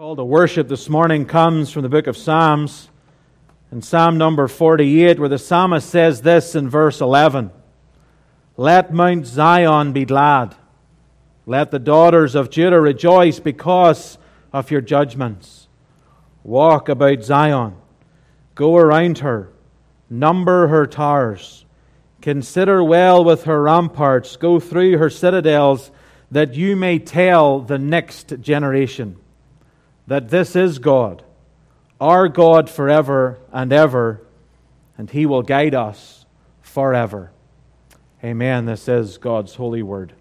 Call to worship this morning comes from the book of Psalms, in Psalm number 48, where the psalmist says this in verse 11, "Let Mount Zion be glad. Let the daughters of Judah rejoice because of your judgments. Walk about Zion, go around her, number her towers. Consider well with her ramparts, go through her citadels, that you may tell the next generation that this is God, our God forever and ever, and He will guide us forever." Amen. This is God's holy word.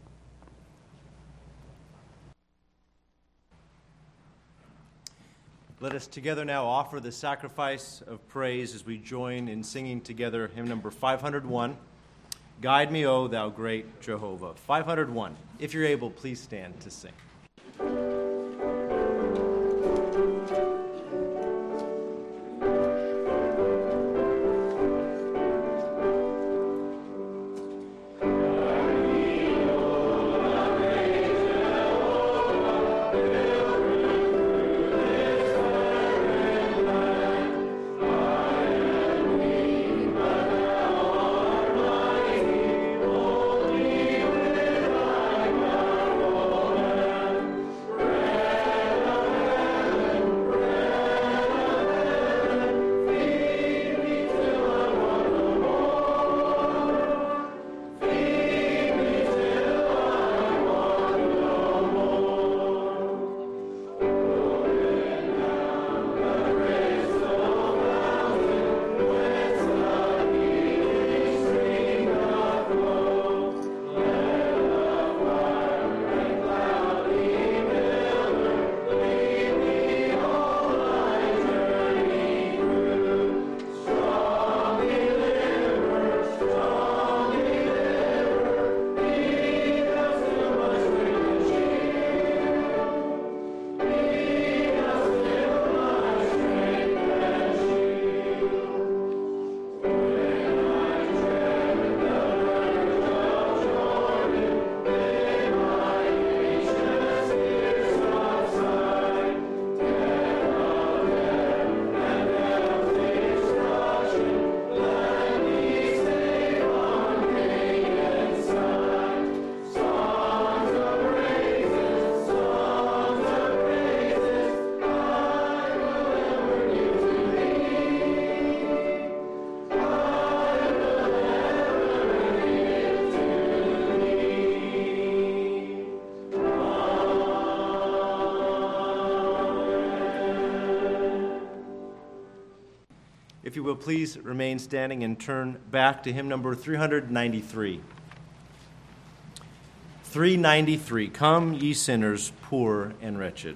Let us together now offer the sacrifice of praise as we join in singing together hymn number 501, "Guide Me, O Thou Great Jehovah." 501. If you're able, please stand to sing. If you will please remain standing and turn back to hymn number 393. 393, "Come, ye sinners, poor and wretched."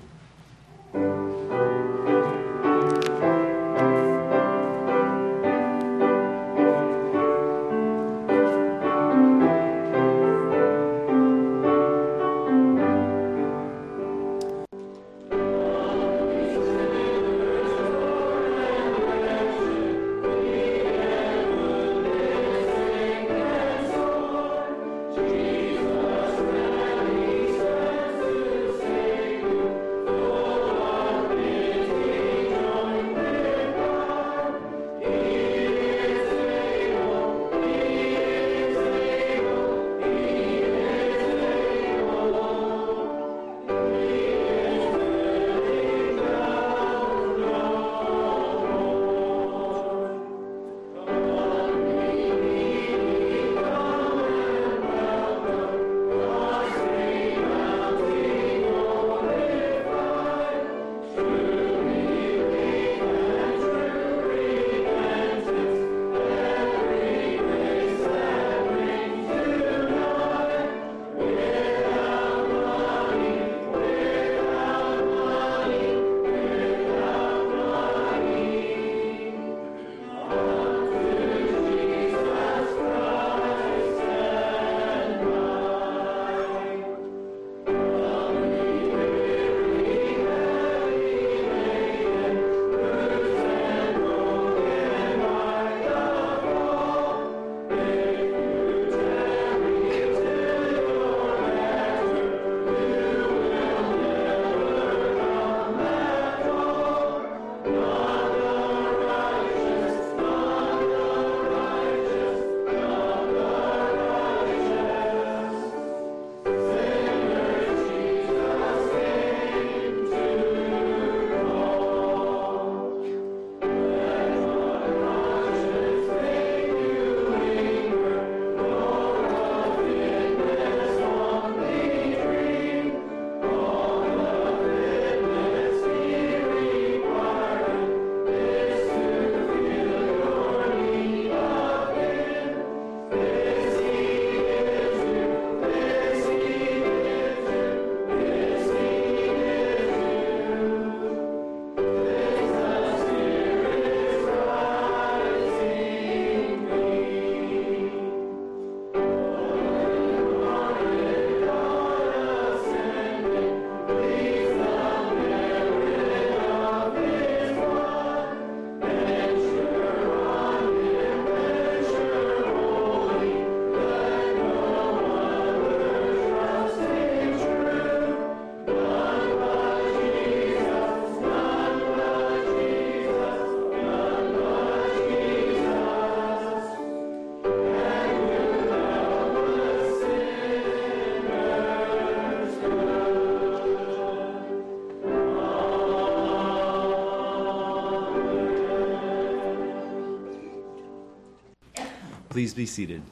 please be seated.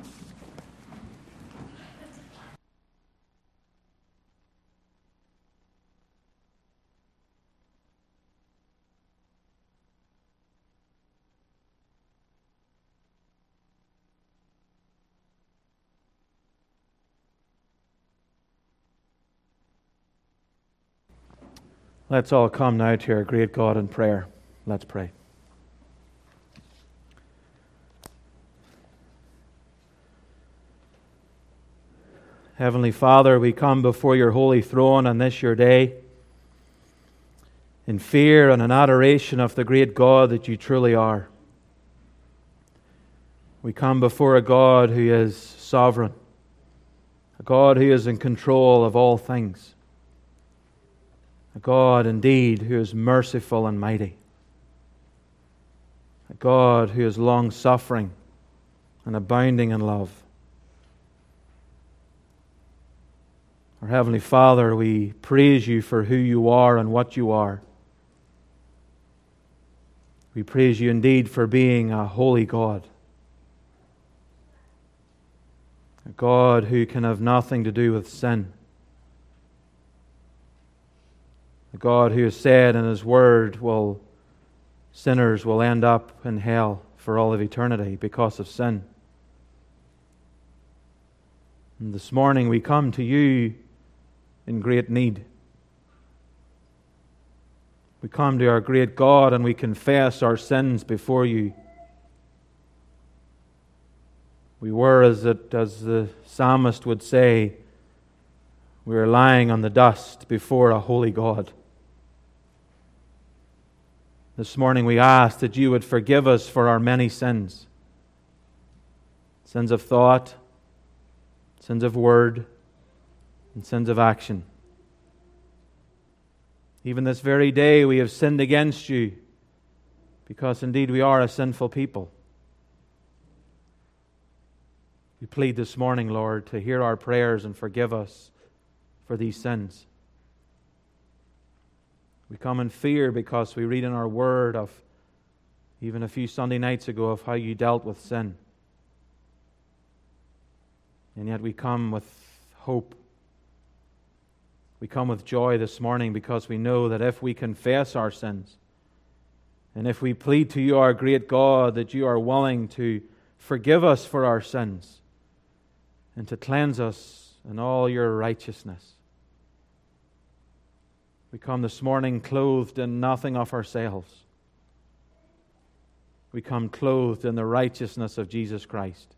Let's all come now to our great God in prayer. Let's pray. Heavenly Father, we come before your holy throne on this your day in fear and in adoration of the great God that you truly are. We come before a God who is sovereign, a God who is in control of all things, a God indeed who is merciful and mighty, a God who is long-suffering and abounding in love. Our Heavenly Father, we praise you for who you are and what you are. We praise you indeed for being a holy God, a God who can have nothing to do with sin, a God who has said in His Word, sinners will end up in hell for all of eternity because of sin. And this morning we come to you in great need. We come to our great God and we confess our sins before you. We were, as the psalmist would say, we are lying on the dust before a holy God. This morning we ask that you would forgive us for our many sins. Sins of thought, sins of word, and sins of action. Even this very day we have sinned against you, because indeed we are a sinful people. We plead this morning, Lord, to hear our prayers and forgive us for these sins. We come in fear because we read in our Word of, even a few Sunday nights ago, of how you dealt with sin. And yet we come with hope. We come with joy this morning because we know that if we confess our sins, and if we plead to you, our great God, that you are willing to forgive us for our sins and to cleanse us in all your righteousness. We come this morning clothed in nothing of ourselves. We come clothed in the righteousness of Jesus Christ.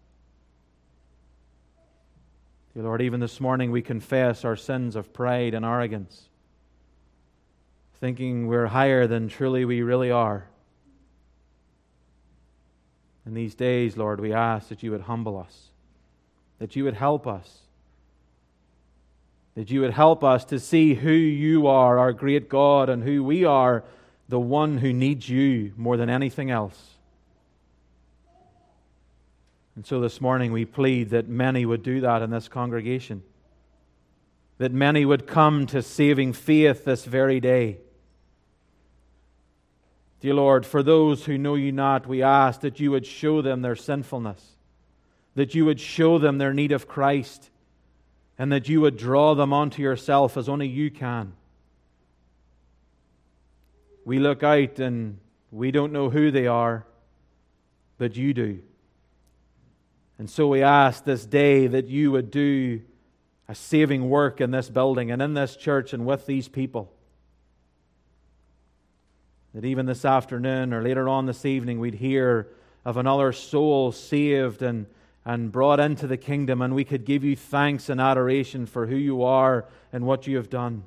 Dear Lord, even this morning we confess our sins of pride and arrogance, thinking we're higher than truly we really are. In these days, Lord, we ask that you would humble us, that you would help us, that you would help us to see who you are, our great God, and who we are, the one who needs you more than anything else. And so this morning we plead that many would do that in this congregation, that many would come to saving faith this very day. Dear Lord, for those who know you not, we ask that you would show them their sinfulness, that you would show them their need of Christ, and that you would draw them onto yourself as only you can. We look out and we don't know who they are, but you do. And so we ask this day that you would do a saving work in this building and in this church and with these people. That even this afternoon or later on this evening we'd hear of another soul saved and brought into the kingdom, and we could give you thanks and adoration for who you are and what you have done.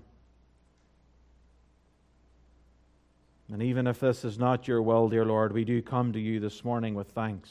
And even if this is not your will, dear Lord, we do come to you this morning with thanks.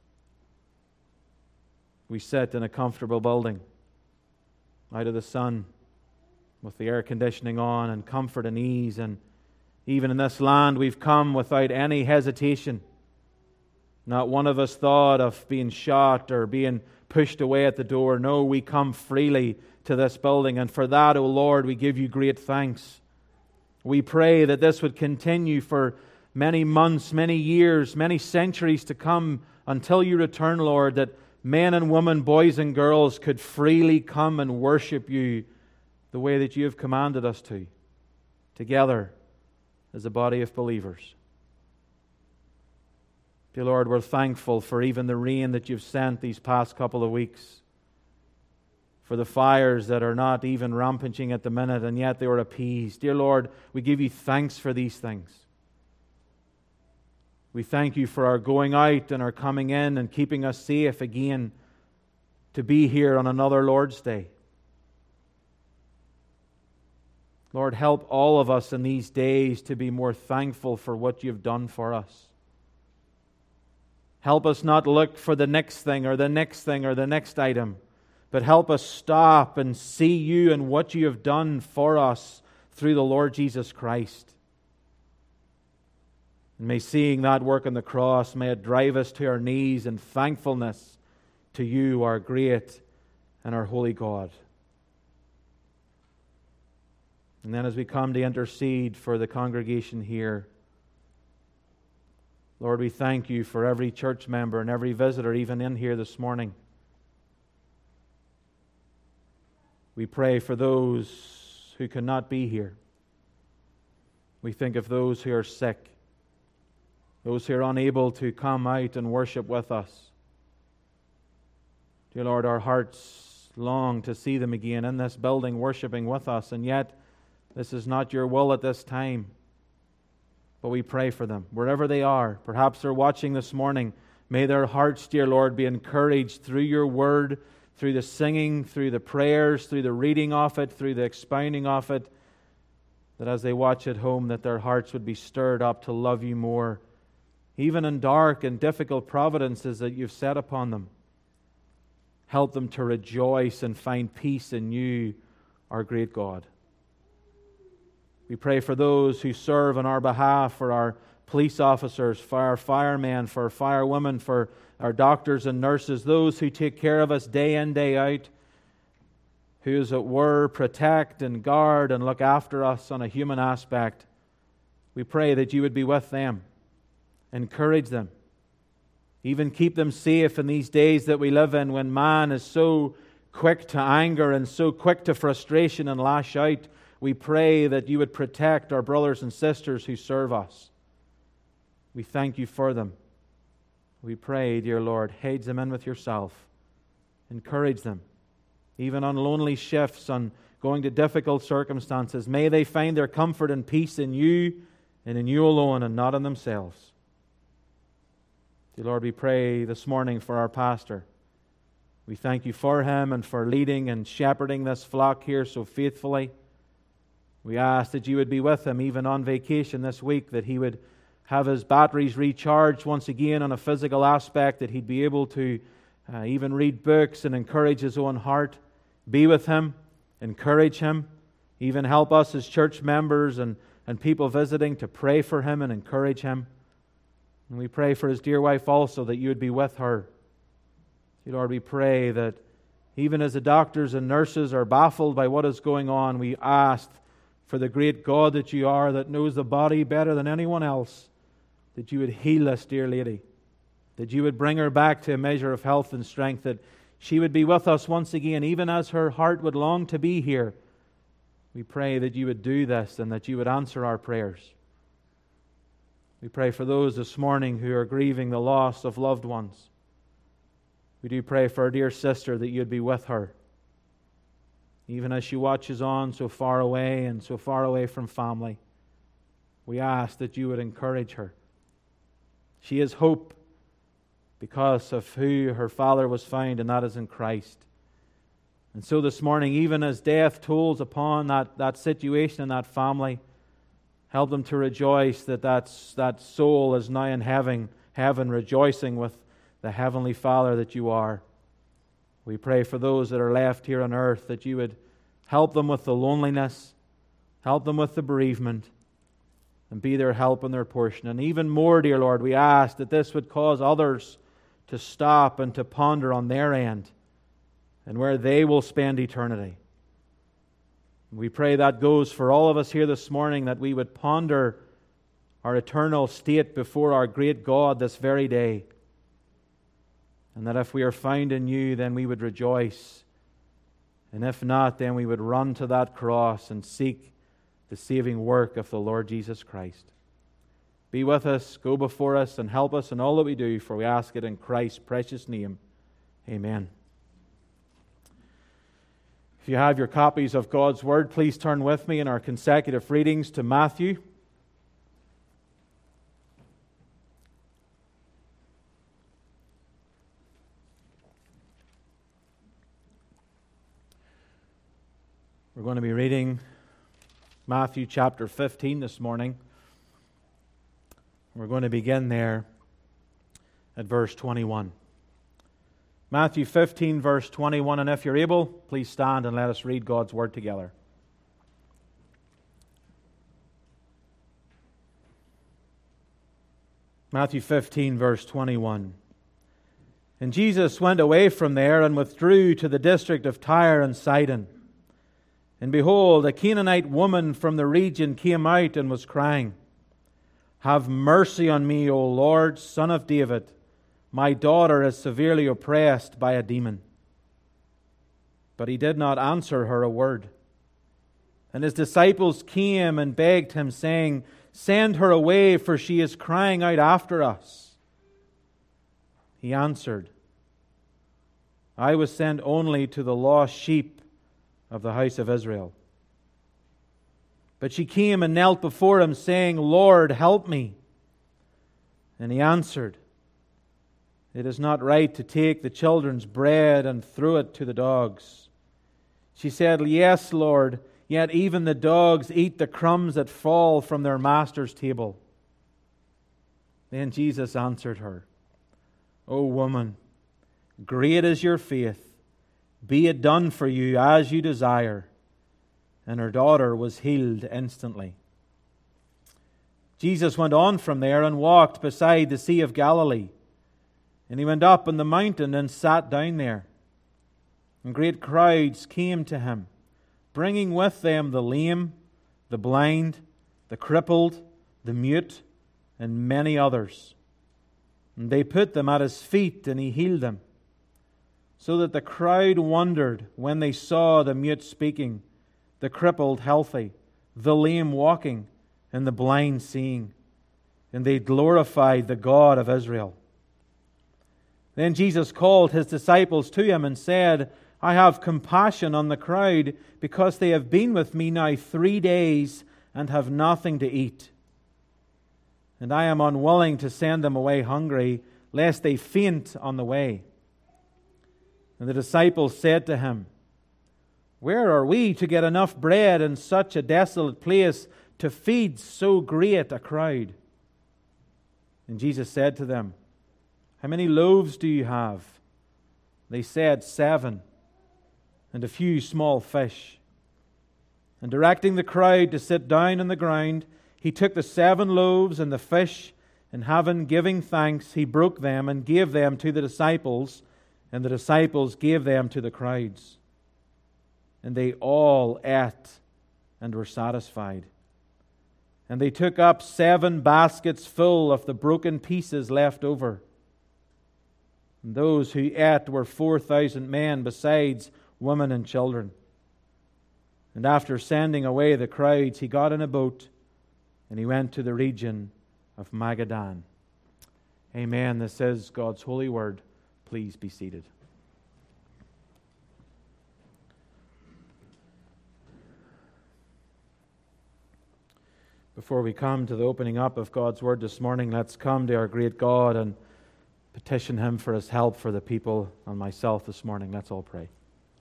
We sit in a comfortable building, out of the sun, with the air conditioning on, and comfort and ease. And even in this land, we've come without any hesitation. Not one of us thought of being shot or being pushed away at the door. No, we come freely to this building. And for that, O Lord, we give you great thanks. We pray that this would continue for many months, many years, many centuries to come until you return, Lord, that men and women, boys and girls could freely come and worship you the way that you have commanded us to, together as a body of believers. Dear Lord, we're thankful for even the rain that you've sent these past couple of weeks, for the fires that are not even rampaging at the minute, and yet they were appeased. Dear Lord, we give you thanks for these things. We thank you for our going out and our coming in and keeping us safe again to be here on another Lord's Day. Lord, help all of us in these days to be more thankful for what you've done for us. Help us not look for the next thing or the next thing or the next item, but help us stop and see you and what you have done for us through the Lord Jesus Christ. And may seeing that work on the cross, may it drive us to our knees in thankfulness to you, our great and our holy God. And then as we come to intercede for the congregation here, Lord, we thank you for every church member and every visitor, even in here this morning. We pray for those who cannot be here. We think of those who are sick, those who are unable to come out and worship with us. Dear Lord, our hearts long to see them again in this building worshiping with us, and yet this is not your will at this time. But we pray for them, wherever they are. Perhaps they're watching this morning. May their hearts, dear Lord, be encouraged through your word, through the singing, through the prayers, through the reading of it, through the expounding of it, that as they watch at home, that their hearts would be stirred up to love you more, even in dark and difficult providences that you've set upon them. Help them to rejoice and find peace in you, our great God. We pray for those who serve on our behalf, for our police officers, for our firemen, for our firewomen, for our doctors and nurses, those who take care of us day in, day out, who, as it were, protect and guard and look after us on a human aspect. We pray that you would be with them, encourage them, even keep them safe in these days that we live in, when man is so quick to anger and so quick to frustration and lash out. We pray that you would protect our brothers and sisters who serve us. We thank you for them. We pray, dear Lord, hedge them in with yourself. Encourage them, even on lonely shifts, on going to difficult circumstances. May they find their comfort and peace in you and in you alone and not in themselves. Dear Lord, we pray this morning for our pastor. We thank you for him and for leading and shepherding this flock here so faithfully. We ask that you would be with him even on vacation this week, that he would have his batteries recharged once again on a physical aspect, that he'd be able to even read books and encourage his own heart. Be with him, encourage him, even help us as church members and people visiting to pray for him and encourage him. And we pray for his dear wife also, that you would be with her. Lord, we pray that even as the doctors and nurses are baffled by what is going on, we ask for the great God that you are, that knows the body better than anyone else, that you would heal this dear lady, that you would bring her back to a measure of health and strength, that she would be with us once again, even as her heart would long to be here. We pray that you would do this and that you would answer our prayers. We pray for those this morning who are grieving the loss of loved ones. We do pray for our dear sister, that you'd be with her, even as she watches on so far away and so far away from family. We ask that you would encourage her. She has hope because of who her father was found, and that is in Christ. And so this morning, even as death tolls upon that situation and that family, help them to rejoice that soul is now in heaven rejoicing with the Heavenly Father that you are. We pray for those that are left here on earth, that you would help them with the loneliness, help them with the bereavement, and be their help and their portion. And even more, dear Lord, we ask that this would cause others to stop and to ponder on their end and where they will spend eternity. We pray that goes for all of us here this morning, that we would ponder our eternal state before our great God this very day. and that if we are found in you, then we would rejoice. And if not, then we would run to that cross and seek the saving work of the Lord Jesus Christ. Be with us, go before us, and help us in all that we do, for we ask it in Christ's precious name. Amen. If you have your copies of God's Word, please turn with me in our consecutive readings to Matthew. We're going to be reading Matthew chapter 15 this morning. We're going to begin there at verse 21. Matthew 15, verse 21, and if you're able, please stand and let us read God's Word together. Matthew 15, verse 21. And Jesus went away from there and withdrew to the district of Tyre and Sidon. And behold, a Canaanite woman from the region came out and was crying, "Have mercy on me, O Lord, Son of David. My daughter is severely oppressed by a demon." But he did not answer her a word. And his disciples came and begged him, saying, "Send her away, for she is crying out after us." He answered, "I was sent only to the lost sheep of the house of Israel." But she came and knelt before him, saying, "Lord, help me." And he answered, "It is not right to take the children's bread and throw it to the dogs." She said, "Yes, Lord, yet even the dogs eat the crumbs that fall from their master's table." Then Jesus answered her, "O woman, great is your faith. Be it done for you as you desire." And her daughter was healed instantly. Jesus went on from there and walked beside the Sea of Galilee. And he went up on the mountain and sat down there. And great crowds came to him, bringing with them the lame, the blind, the crippled, the mute, and many others. And they put them at his feet, and he healed them. So that the crowd wondered when they saw the mute speaking, the crippled healthy, the lame walking, and the blind seeing. And they glorified the God of Israel. Then Jesus called his disciples to him and said, "I have compassion on the crowd, because they have been with me now 3 days and have nothing to eat. And I am unwilling to send them away hungry, lest they faint on the way." And the disciples said to him, "Where are we to get enough bread in such a desolate place to feed so great a crowd?" And Jesus said to them, "How many loaves do you have?" They said, 7, and a few small fish. And directing the crowd to sit down on the ground, he took the 7 loaves and the fish, and having given thanks, he broke them and gave them to the disciples, and the disciples gave them to the crowds. And they all ate and were satisfied. And they took up 7 baskets full of the broken pieces left over. And those who ate were 4,000 men, besides women and children. And after sending away the crowds, he got in a boat, and he went to the region of Magadan. Amen. This is God's holy word. Please be seated. Before we come to the opening up of God's Word this morning, let's come to our great God and petition Him for His help for the people and myself this morning. Let's all pray.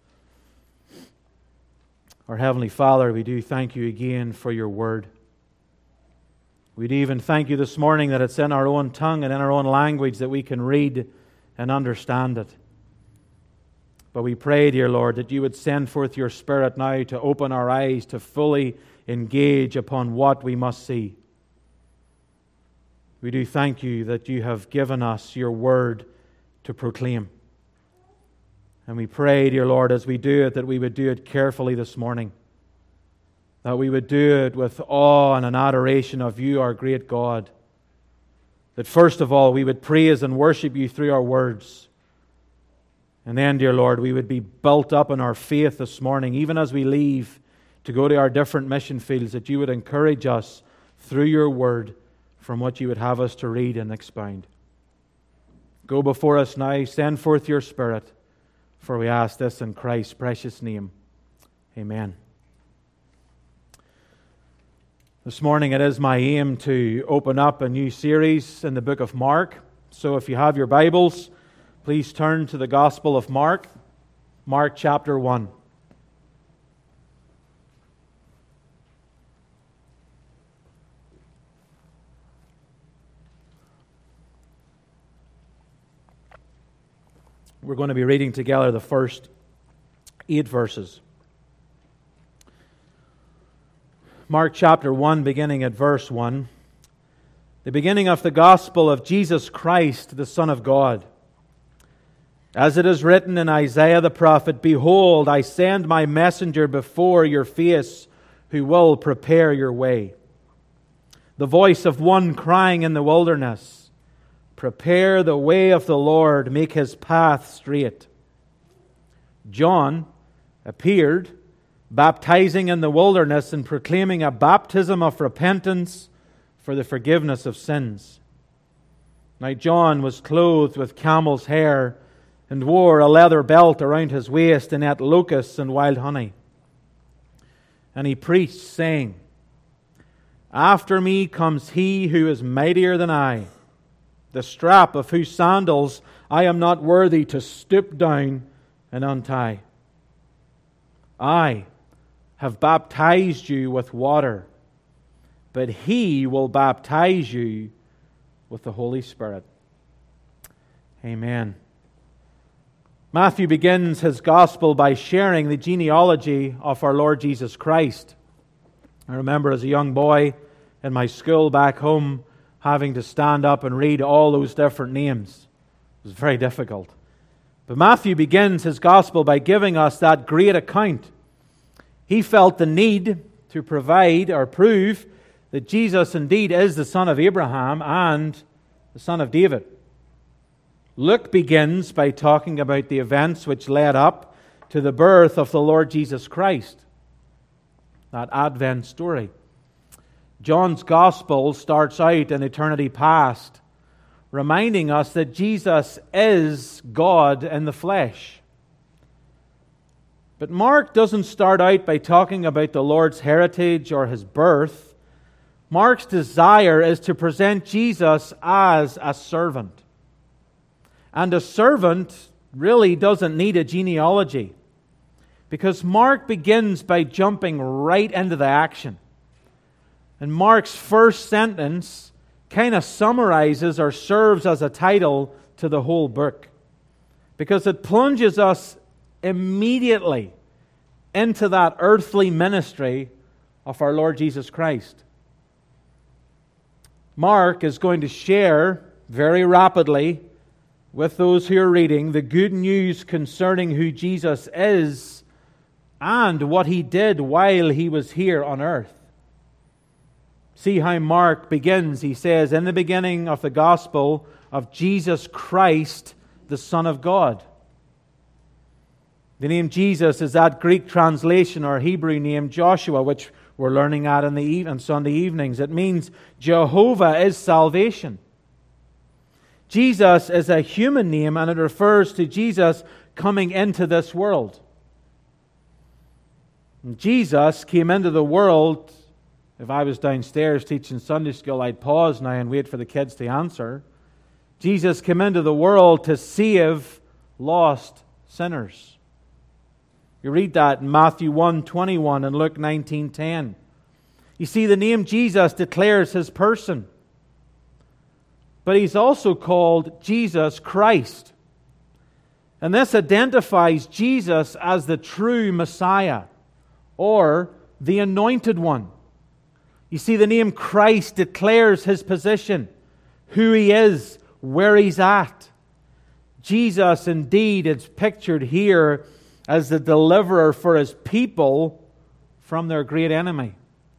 Our Heavenly Father, we do thank You again for Your Word. We'd even thank You this morning that it's in our own tongue and in our own language that we can read and understand it. But we pray, dear Lord, that You would send forth Your Spirit now to open our eyes to fully engage upon what we must see. We do thank You that You have given us Your Word to proclaim. And we pray, dear Lord, as we do it, that we would do it carefully this morning. That we would do it with awe and an adoration of You, our great God. That first of all, we would praise and worship You through our words. And then, dear Lord, we would be built up in our faith this morning, even as we leave to go to our different mission fields, that you would encourage us through your word from what you would have us to read and expound. Go before us now, send forth your Spirit, for we ask this in Christ's precious name. Amen. This morning it is my aim to open up a new series in the book of Mark. So if you have your Bibles, please turn to the Gospel of Mark, Mark chapter 1. We're going to be reading together the first 8 verses. Mark chapter 1, beginning at verse 1. The beginning of the gospel of Jesus Christ, the Son of God. As it is written in Isaiah the prophet, "Behold, I send my messenger before your face, who will prepare your way. The voice of one crying in the wilderness, prepare the way of the Lord, make his path straight." John appeared, baptizing in the wilderness and proclaiming a baptism of repentance for the forgiveness of sins. Now John was clothed with camel's hair and wore a leather belt around his waist, and ate locusts and wild honey. And he preached, saying, "After me comes he who is mightier than I, the strap of whose sandals I am not worthy to stoop down and untie. I have baptized you with water, but he will baptize you with the Holy Spirit." Amen. Matthew begins his gospel by sharing the genealogy of our Lord Jesus Christ. I remember as a young boy in my school back home having to stand up and read all those different names. It was very difficult. But Matthew begins his gospel by giving us that great account. He felt the need to provide or prove that Jesus indeed is the son of Abraham and the son of David. Luke begins by talking about the events which led up to the birth of the Lord Jesus Christ, that Advent story. John's Gospel starts out in eternity past, reminding us that Jesus is God in the flesh. But Mark doesn't start out by talking about the Lord's heritage or his birth. Mark's desire is to present Jesus as a servant. And a servant really doesn't need a genealogy, because Mark begins by jumping right into the action. And Mark's first sentence kind of summarizes or serves as a title to the whole book, because it plunges us immediately into that earthly ministry of our Lord Jesus Christ. Mark is going to share very rapidly with those who are reading the good news concerning who Jesus is and what he did while he was here on earth. See how Mark begins. He says, "In the beginning of the gospel of Jesus Christ, the Son of God." The name Jesus is that Greek translation or Hebrew name Joshua, which we're learning at on Sunday evenings. It means Jehovah is salvation. Jesus is a human name, and it refers to Jesus coming into this world. And Jesus came into the world. If I was downstairs teaching Sunday school, I'd pause now and wait for the kids to answer. Jesus came into the world to save lost sinners. You read that in Matthew 1:21 and Luke 19:10. You see, the name Jesus declares his person. But he's also called Jesus Christ. And this identifies Jesus as the true Messiah, or the Anointed One. You see, the name Christ declares his position, who he is, where he's at. Jesus, indeed, is pictured here as the deliverer for his people from their great enemy.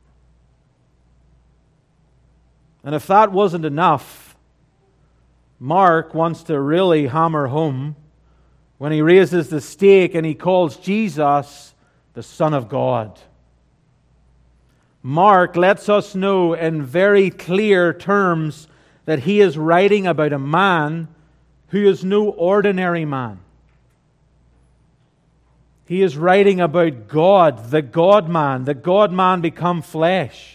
And if that wasn't enough, Mark wants to really hammer home when he raises the stake and he calls Jesus the Son of God. Mark lets us know in very clear terms that he is writing about a man who is no ordinary man. He is writing about God, the God-man become flesh.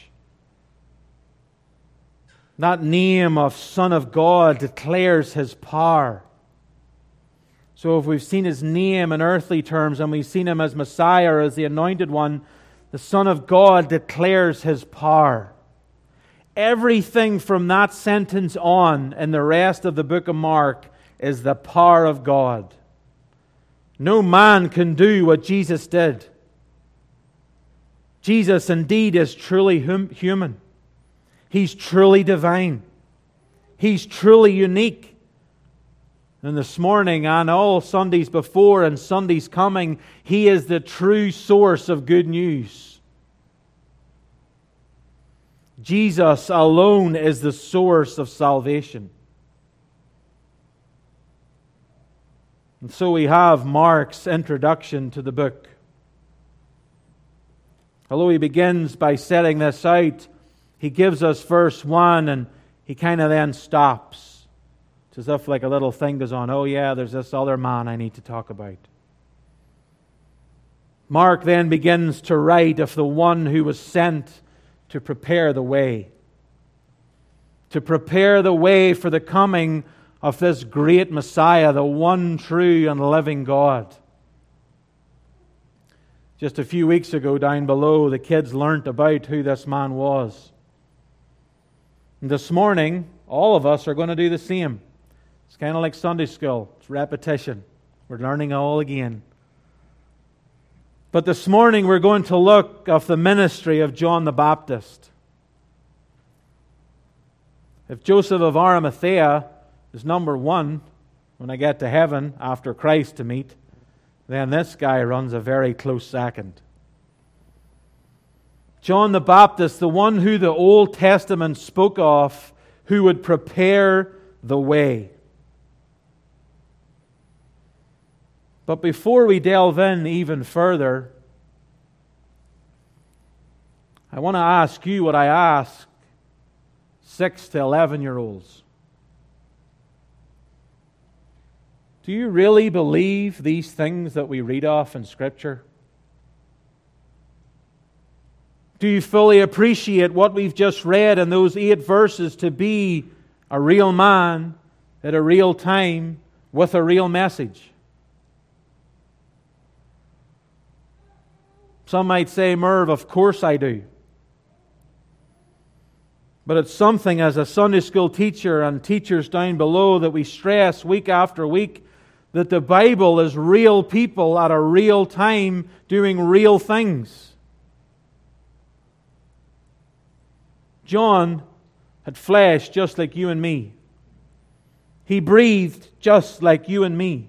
That name of Son of God declares His power. So if we've seen His name in earthly terms and we've seen Him as Messiah or as the Anointed One, the Son of God declares His power. Everything from that sentence on in the rest of the book of Mark is the power of God. No man can do what Jesus did. Jesus indeed is truly human. He's truly divine. He's truly unique. And this morning and all Sundays before and Sundays coming, He is the true source of good news. Jesus alone is the source of salvation. And so we have Mark's introduction to the book. Although he begins by setting this out, he gives us verse 1 and he kind of then stops. It's as if like a little thing goes on. Oh yeah, there's this other man I need to talk about. Mark then begins to write of the one who was sent to prepare the way. To prepare the way for the coming of this great Messiah, the one true and living God. Just a few weeks ago down below, the kids learnt about who this man was. And this morning, all of us are going to do the same. It's kind of like Sunday school. It's repetition. We're learning all again. But this morning we're going to look at the ministry of John the Baptist. If Joseph of Arimathea is number one when I get to heaven after Christ to meet, then this guy runs a very close second. John the Baptist, the one who the Old Testament spoke of, who would prepare the way. But before we delve in even further, I want to ask you what I ask 6 to 11-year-olds. Do you really believe these things that we read off in Scripture? Do you fully appreciate what we've just read in those 8 verses to be a real man at a real time with a real message? Some might say, Merv, of course I do. But it's something as a Sunday school teacher and teachers down below that we stress week after week, that the Bible is real people at a real time doing real things. John had flesh just like you and me. He breathed just like you and me.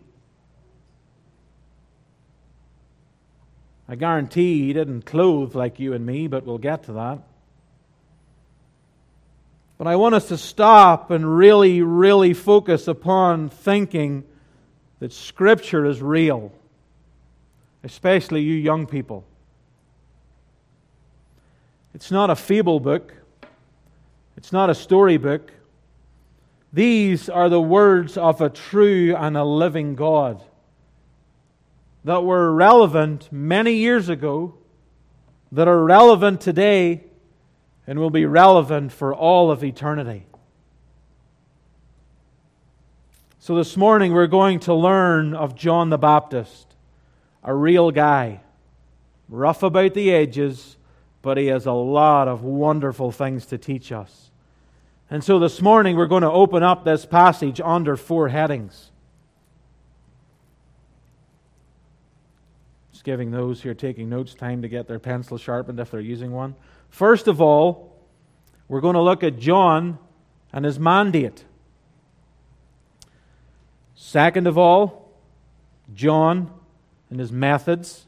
I guarantee he didn't clothe like you and me, but we'll get to that. But I want us to stop and really, really focus upon thinking that Scripture is real, especially you young people. It's not a fable book. It's not a storybook. These are the words of a true and a living God that were relevant many years ago, that are relevant today, and will be relevant for all of eternity. So this morning we're going to learn of John the Baptist, a real guy, rough about the edges, but he has a lot of wonderful things to teach us. And so this morning we're going to open up this passage under 4 headings. Just giving those who are taking notes time to get their pencil sharpened if they're using one. First of all, we're going to look at John and his mandate. Second of all, John and his methods.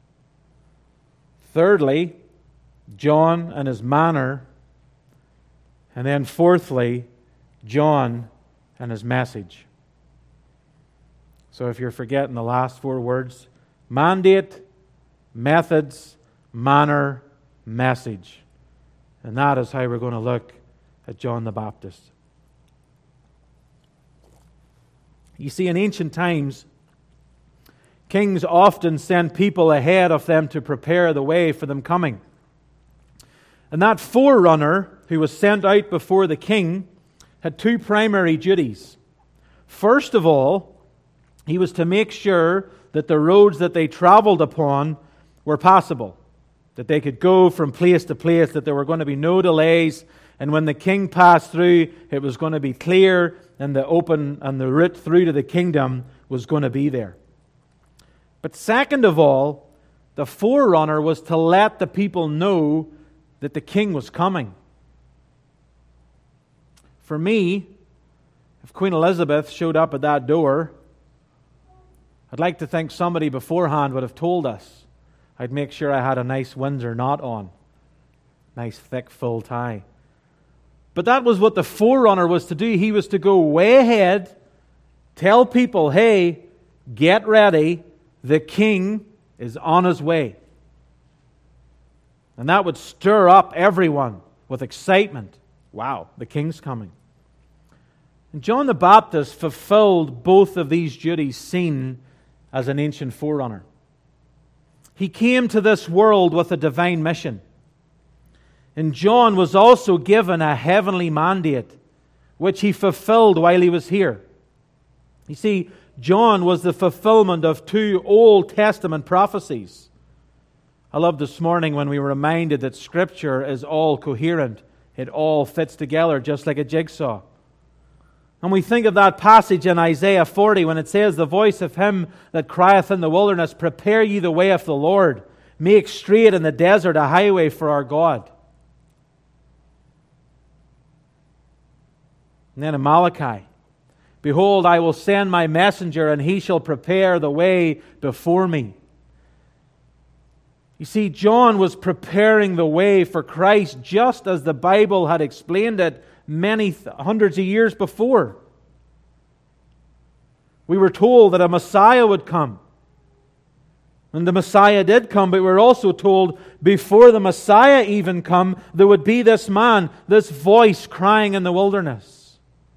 Thirdly, John and his manner. And then fourthly, John and his message. So if you're forgetting the last four words, mandate, methods, manner, message. And that is how we're going to look at John the Baptist. You see, in ancient times, kings often sent people ahead of them to prepare the way for them coming. And that forerunner who was sent out before the king had two primary duties. First of all, he was to make sure that the roads that they traveled upon were passable, that they could go from place to place, that there were going to be no delays, and when the king passed through, it was going to be clear, and the route through to the kingdom was going to be there. But second of all, the forerunner was to let the people know that the king was coming. For me, if Queen Elizabeth showed up at that door, I'd like to think somebody beforehand would have told us. I'd make sure I had a nice Windsor knot on. Nice, thick, full tie. But that was what the forerunner was to do. He was to go way ahead, tell people, hey, get ready, the king is on his way. And that would stir up everyone with excitement. Wow, the king's coming. And John the Baptist fulfilled both of these duties seen as an ancient forerunner. He came to this world with a divine mission. And John was also given a heavenly mandate, which he fulfilled while he was here. You see, John was the fulfillment of two Old Testament prophecies. I love this morning when we were reminded that Scripture is all coherent. It all fits together just like a jigsaw. And we think of that passage in Isaiah 40 when it says, the voice of him that crieth in the wilderness, prepare ye the way of the Lord, make straight in the desert a highway for our God. And then in Malachi, behold, I will send my messenger, and he shall prepare the way before me. You see, John was preparing the way for Christ just as the Bible had explained it many hundreds of years before. We were told that a Messiah would come. And the Messiah did come, but we were also told before the Messiah even come, there would be this man, this voice crying in the wilderness.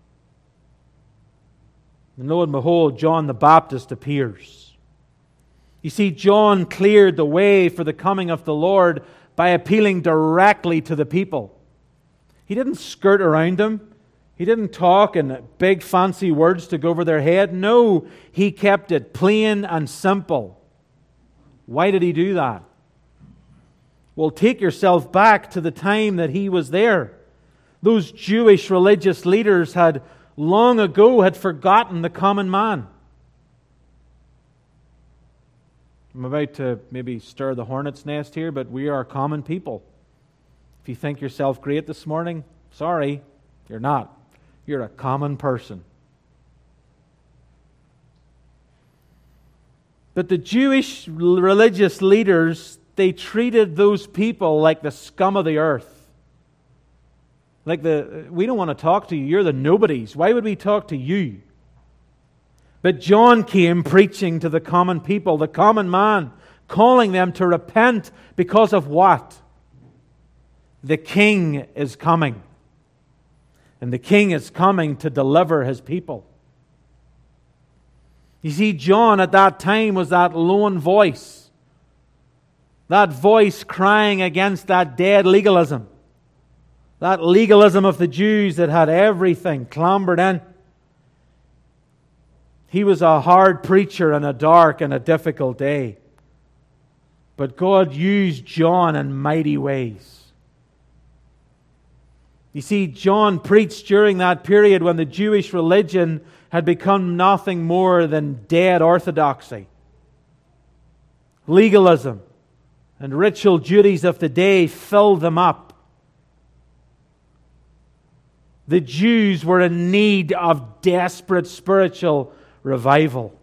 And lo and behold, John the Baptist appears. You see, John cleared the way for the coming of the Lord by appealing directly to the people. He didn't skirt around them. He didn't talk in big fancy words to go over their head. No, he kept it plain and simple. Why did he do that? Well, take yourself back to the time that he was there. Those Jewish religious leaders had long ago forgotten the common man. I'm about to maybe stir the hornet's nest here, but we are common people. If you think yourself great this morning, sorry, you're not. You're a common person. But the Jewish religious leaders, they treated those people like the scum of the earth. We don't want to talk to you. You're the nobodies. Why would we talk to you? But John came preaching to the common people, the common man, calling them to repent because of what? The King is coming. And the King is coming to deliver His people. You see, John at that time was that lone voice. That voice crying against that dead legalism. That legalism of the Jews that had everything clambered in. He was a hard preacher in a dark and a difficult day. But God used John in mighty ways. You see, John preached during that period when the Jewish religion had become nothing more than dead orthodoxy. Legalism and ritual duties of the day filled them up. The Jews were in need of desperate spiritual revival.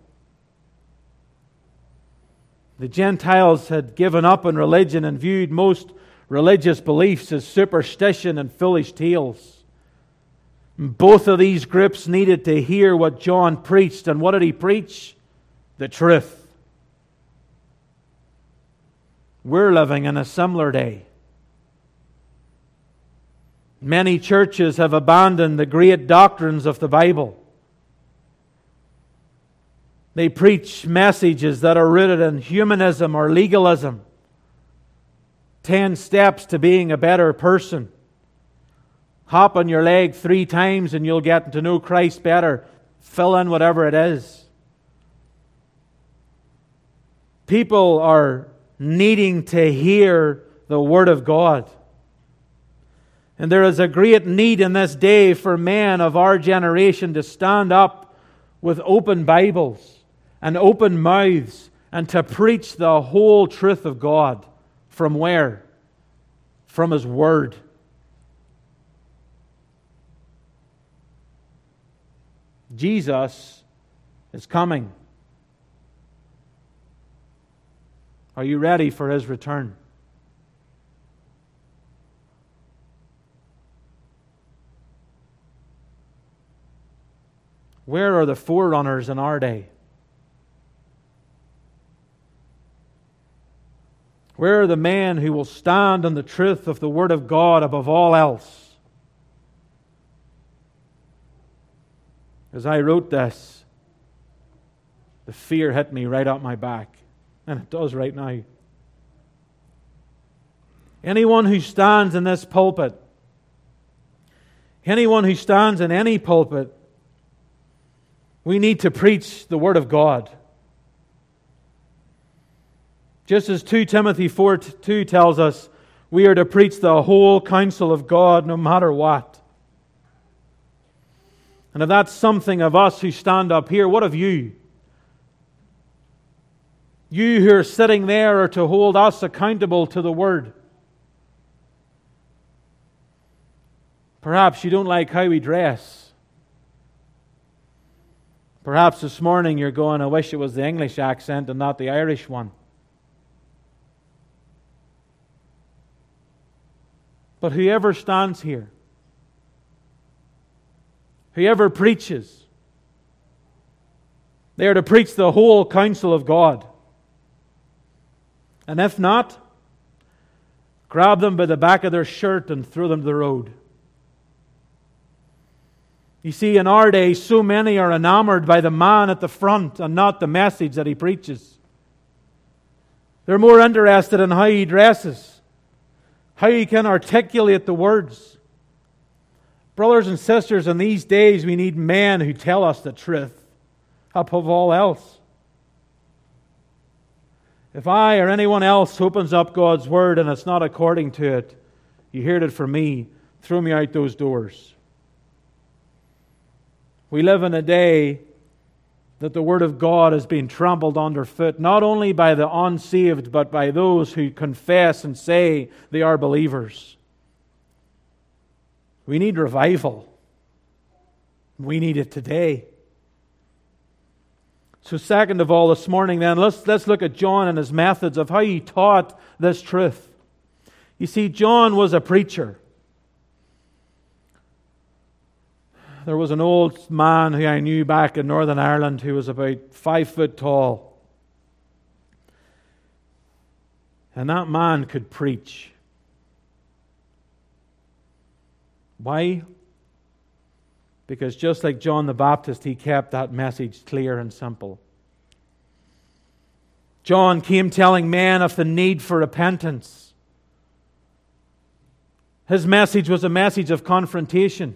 The Gentiles had given up on religion and viewed most religious beliefs as superstition and foolish tales. Both of these groups needed to hear what John preached. And what did he preach? the truth. We're living in a similar day. Many churches have abandoned the great doctrines of the Bible. They preach messages that are rooted in humanism or legalism. 10 steps to being a better person. Hop on your leg 3 times and you'll get to know Christ better. Fill in whatever it is. People are needing to hear the Word of God. And there is a great need in this day for men of our generation to stand up with open Bibles and open mouths and to preach the whole truth of God. From where? From His Word. Jesus is coming. Are you ready for His return? Where are the forerunners in our day? Where are the men who will stand on the truth of the Word of God above all else? As I wrote this, the fear hit me right up my back. And it does right now. Anyone who stands in this pulpit, anyone who stands in any pulpit, we need to preach the Word of God. Just as 2 Timothy 4:2 tells us, we are to preach the whole counsel of God no matter what. And if that's something of us who stand up here, what of you? You who are sitting there are to hold us accountable to the Word. Perhaps you don't like how we dress. Perhaps this morning you're going, I wish it was the English accent and not the Irish one. But whoever stands here, whoever preaches, they are to preach the whole counsel of God. And if not, grab them by the back of their shirt and throw them to the road. You see, in our day, so many are enamored by the man at the front and not the message that he preaches. They're more interested in how he dresses, how he can articulate the words. Brothers and sisters, in these days we need men who tell us the truth above all else. If I or anyone else opens up God's Word and it's not according to it, you heard it from me, throw me out those doors. We live in a day that the Word of God has been trampled underfoot, not only by the unsaved, but by those who confess and say they are believers. We need revival. We need it today. So second of all, this morning then, let's look at John and his methods of how he taught this truth. You see, John was a preacher. There was an old man who I knew back in Northern Ireland who was about 5 foot tall. And that man could preach. Why? Because just like John the Baptist, he kept that message clear and simple. John came telling men of the need for repentance. His message was a message of confrontation.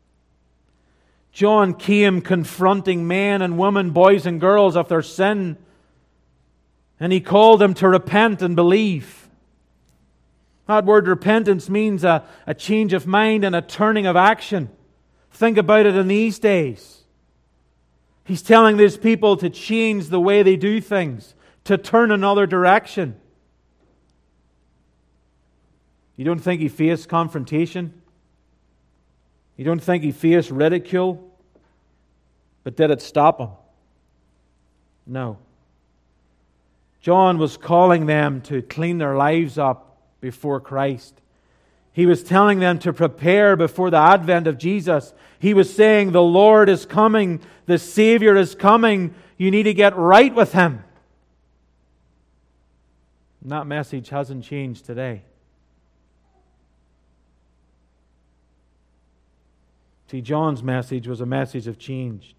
John came confronting men and women, boys and girls of their sin. And he called them to repent and believe. That word repentance means a change of mind and a turning of action. Think about it in these days. He's telling these people to change the way they do things, to turn another direction. You don't think he faced confrontation? You don't think he faced ridicule? But did it stop him? No. John was calling them to clean their lives up before Christ. He was telling them to prepare before the advent of Jesus. He was saying, the Lord is coming, the Savior is coming, you need to get right with Him. And that message hasn't changed today. See, John's message was a message of change.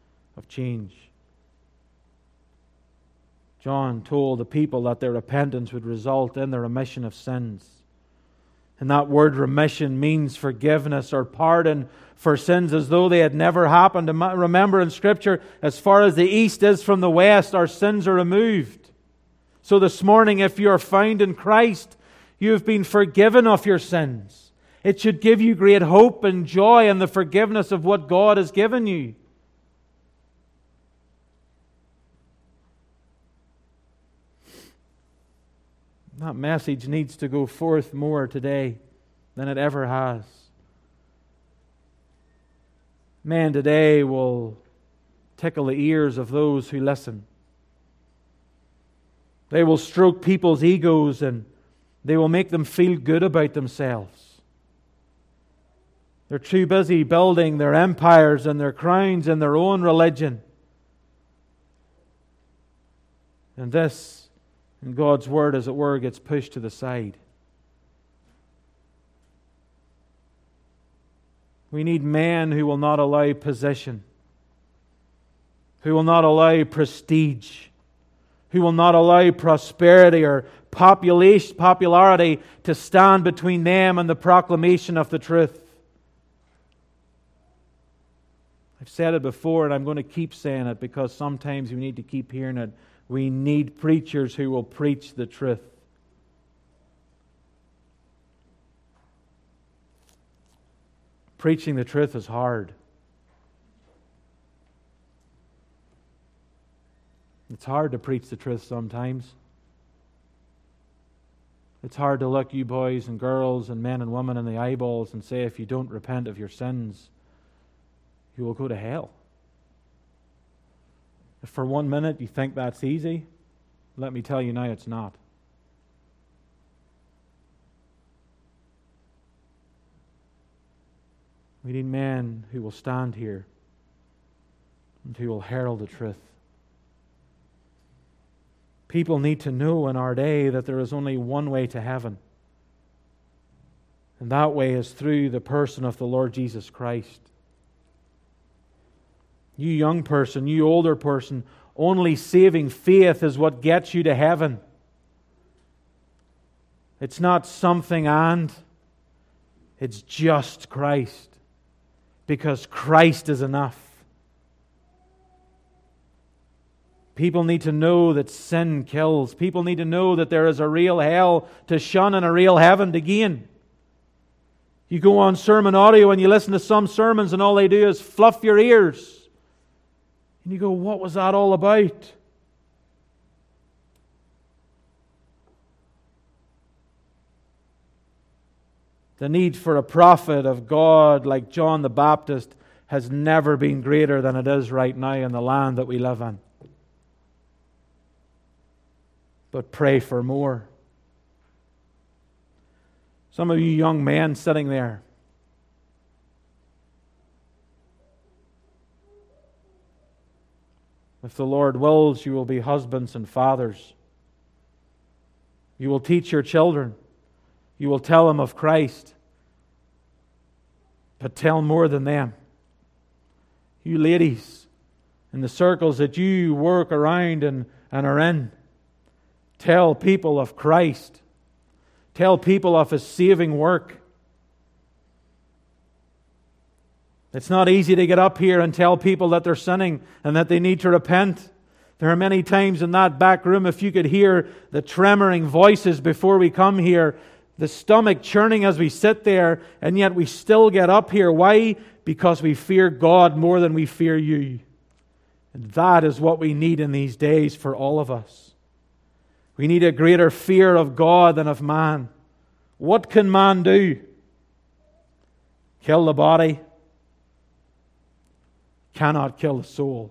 John told the people that their repentance would result in the remission of sins. And that word remission means forgiveness or pardon for sins as though they had never happened. And remember in Scripture, as far as the east is from the west, our sins are removed. So this morning, if you are found in Christ, you have been forgiven of your sins. It should give you great hope and joy in the forgiveness of what God has given you. That message needs to go forth more today than it ever has. Man today will tickle the ears of those who listen. They will stroke people's egos and they will make them feel good about themselves. They're too busy building their empires and their crowns in their own religion. And this, in God's Word, as it were, gets pushed to the side. We need men who will not allow position, who will not allow prestige, who will not allow prosperity or popularity to stand between them and the proclamation of the truth. I've said it before and I'm going to keep saying it because sometimes we need to keep hearing it. We need preachers who will preach the truth. Preaching the truth is hard. It's hard to preach the truth sometimes. It's hard to look you boys and girls and men and women in the eyeballs and say, if you don't repent of your sins, you will go to hell. If for 1 minute you think that's easy, let me tell you now it's not. We need men who will stand here and who will herald the truth. People need to know in our day that there is only one way to heaven. And that way is through the person of the Lord Jesus Christ. You young person, you older person, only saving faith is what gets you to heaven. It's not something and, it's just Christ. Because Christ is enough. People need to know that sin kills. People need to know that there is a real hell to shun and a real heaven to gain. You go on sermon audio and you listen to some sermons and all they do is fluff your ears. And you go, what was that all about? The need for a prophet of God like John the Baptist has never been greater than it is right now in the land that we live in. But pray for more. Some of you young men sitting there, if the Lord wills, you will be husbands and fathers. You will teach your children. You will tell them of Christ. But tell more than them. You ladies, in the circles that you work around and are in, tell people of Christ. Tell people of His saving work. It's not easy to get up here and tell people that they're sinning and that they need to repent. There are many times in that back room, if you could hear the tremoring voices before we come here, the stomach churning as we sit there, and yet we still get up here. Why? Because we fear God more than we fear you. And that is what we need in these days for all of us. We need a greater fear of God than of man. What can man do? Kill the body. Cannot kill the soul.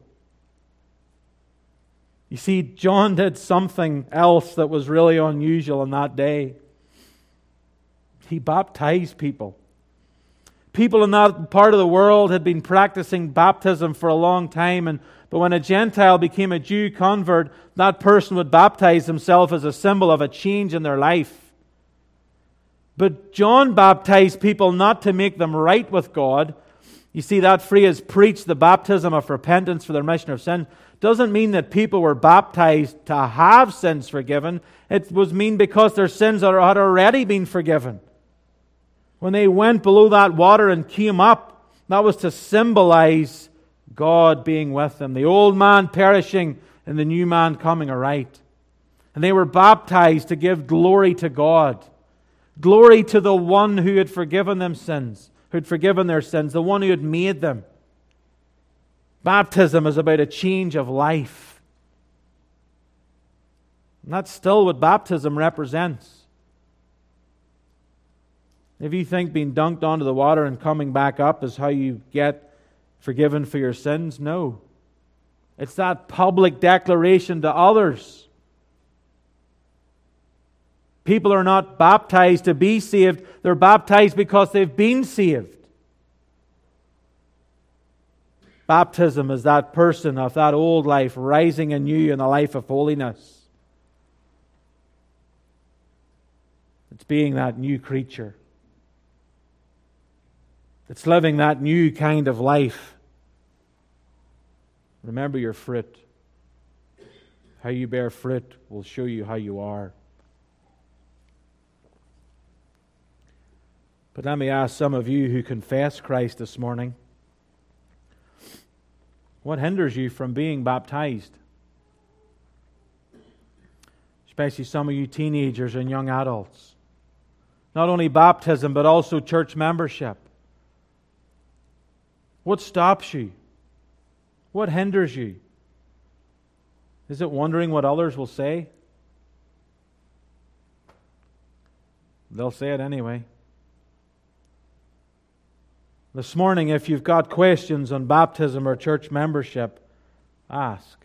You see, John did something else that was really unusual in that day. He baptized people. People in that part of the world had been practicing baptism for a long time, but when a Gentile became a Jew convert, that person would baptize himself as a symbol of a change in their life. But John baptized people not to make them right with God. You see, that phrase, preach the baptism of repentance for the remission of sin, doesn't mean that people were baptized to have sins forgiven. It was mean because their sins had already been forgiven. When they went below that water and came up, that was to symbolize God being with them. The old man perishing and the new man coming aright. And they were baptized to give glory to God. Glory to the one who had forgiven them sins, who had forgiven their sins, the one who had made them. Baptism is about a change of life. And that's still what baptism represents. If you think being dunked onto the water and coming back up is how you get forgiven for your sins, no. It's that public declaration to others. People are not baptized to be saved. They're baptized because they've been saved. Baptism is that person of that old life rising anew in the life of holiness. It's being that new creature. It's living that new kind of life. Remember your fruit. How you bear fruit will show you how you are. But let me ask some of you who confess Christ this morning, what hinders you from being baptized? Especially some of you teenagers and young adults. Not only baptism, but also church membership. What stops you? What hinders you? Is it wondering what others will say? They'll say it anyway. This morning, if you've got questions on baptism or church membership, ask.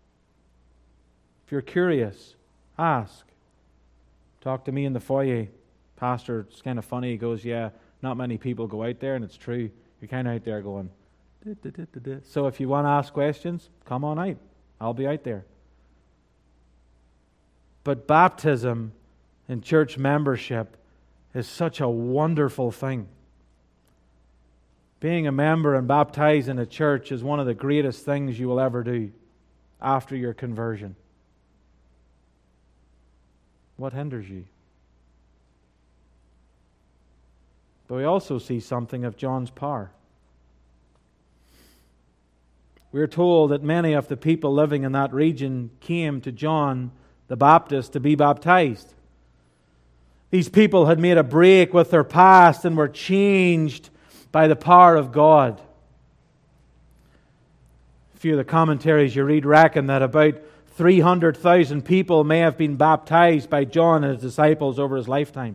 If you're curious, ask. Talk to me in the foyer. Pastor, it's kind of funny. He goes, yeah, not many people go out there, and it's true. You're kind of out there going, So if you want to ask questions, come on out. I'll be out there. But baptism and church membership is such a wonderful thing. Being a member and baptized in a church is one of the greatest things you will ever do after your conversion. What hinders you? But we also see something of John's power. We're told that many of the people living in that region came to John the Baptist to be baptized. These people had made a break with their past and were changed by the power of God. A few of the commentaries you read reckon that about 300,000 people may have been baptized by John and his disciples over his lifetime.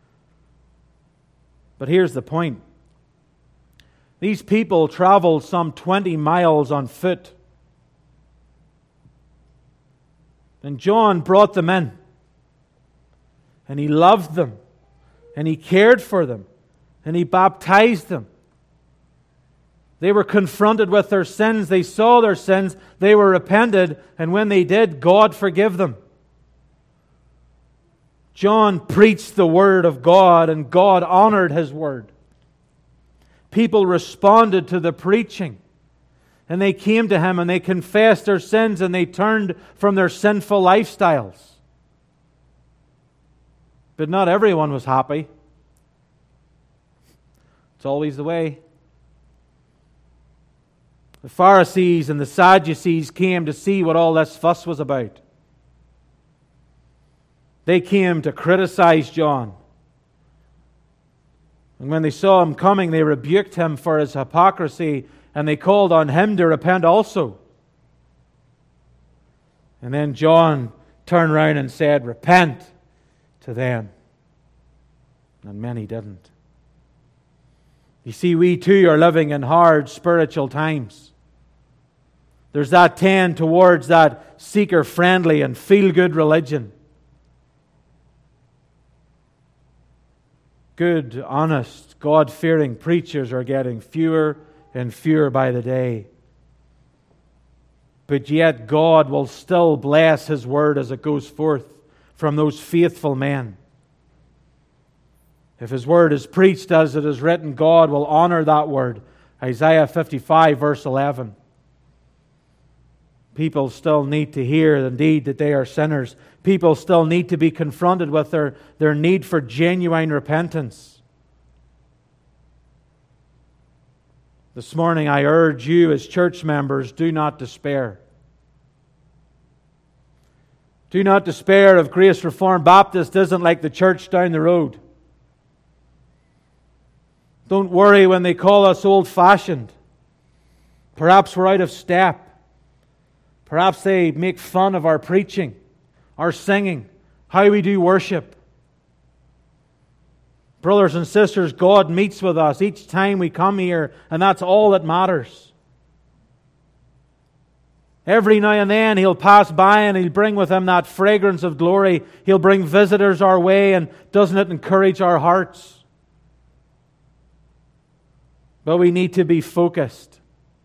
But here's the point. These people traveled some 20 miles on foot. And John brought them in. And he loved them. And he cared for them. And he baptized them. They were confronted with their sins. They saw their sins. They were repented. And when they did, God forgave them. John preached the Word of God, and God honored His Word. People responded to the preaching. And they came to Him and they confessed their sins and they turned from their sinful lifestyles. But not everyone was happy. It's always the way. The Pharisees and the Sadducees came to see what all this fuss was about. They came to criticize John. And when they saw him coming, they rebuked him for his hypocrisy, and they called on him to repent also. And then John turned around and said, "Repent," to them. And many didn't. You see, we too are living in hard spiritual times. There's that tend towards that seeker-friendly and feel-good religion. Good, honest, God-fearing preachers are getting fewer and fewer by the day. But yet God will still bless His Word as it goes forth from those faithful men. If His Word is preached as it is written, God will honor that Word. Isaiah 55 verse 11. People still need to hear, indeed, that they are sinners. People still need to be confronted with their need for genuine repentance. This morning I urge you as church members, do not despair. Do not despair if Grace Reformed Baptist isn't like the church down the road. Don't worry when they call us old-fashioned. Perhaps we're out of step. Perhaps they make fun of our preaching, our singing, how we do worship. Brothers and sisters, God meets with us each time we come here, and that's all that matters. Every now and then He'll pass by and He'll bring with Him that fragrance of glory. He'll bring visitors our way, and doesn't it encourage our hearts? But we need to be focused.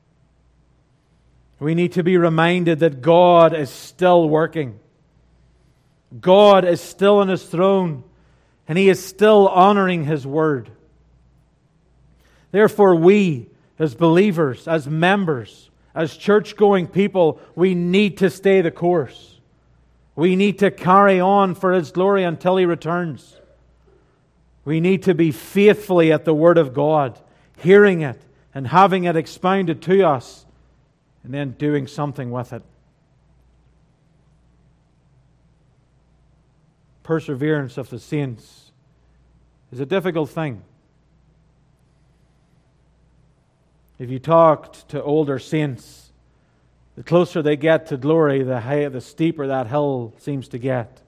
We need to be reminded that God is still working. God is still on His throne, and He is still honoring His Word. Therefore, we, as believers, as members, as church-going people, we need to stay the course. We need to carry on for His glory until He returns. We need to be faithfully at the Word of God, hearing it and having it expounded to us, and then doing something with it. Perseverance of the saints is a difficult thing. If you talked to older saints, the closer they get to glory, the steeper that hill seems to get.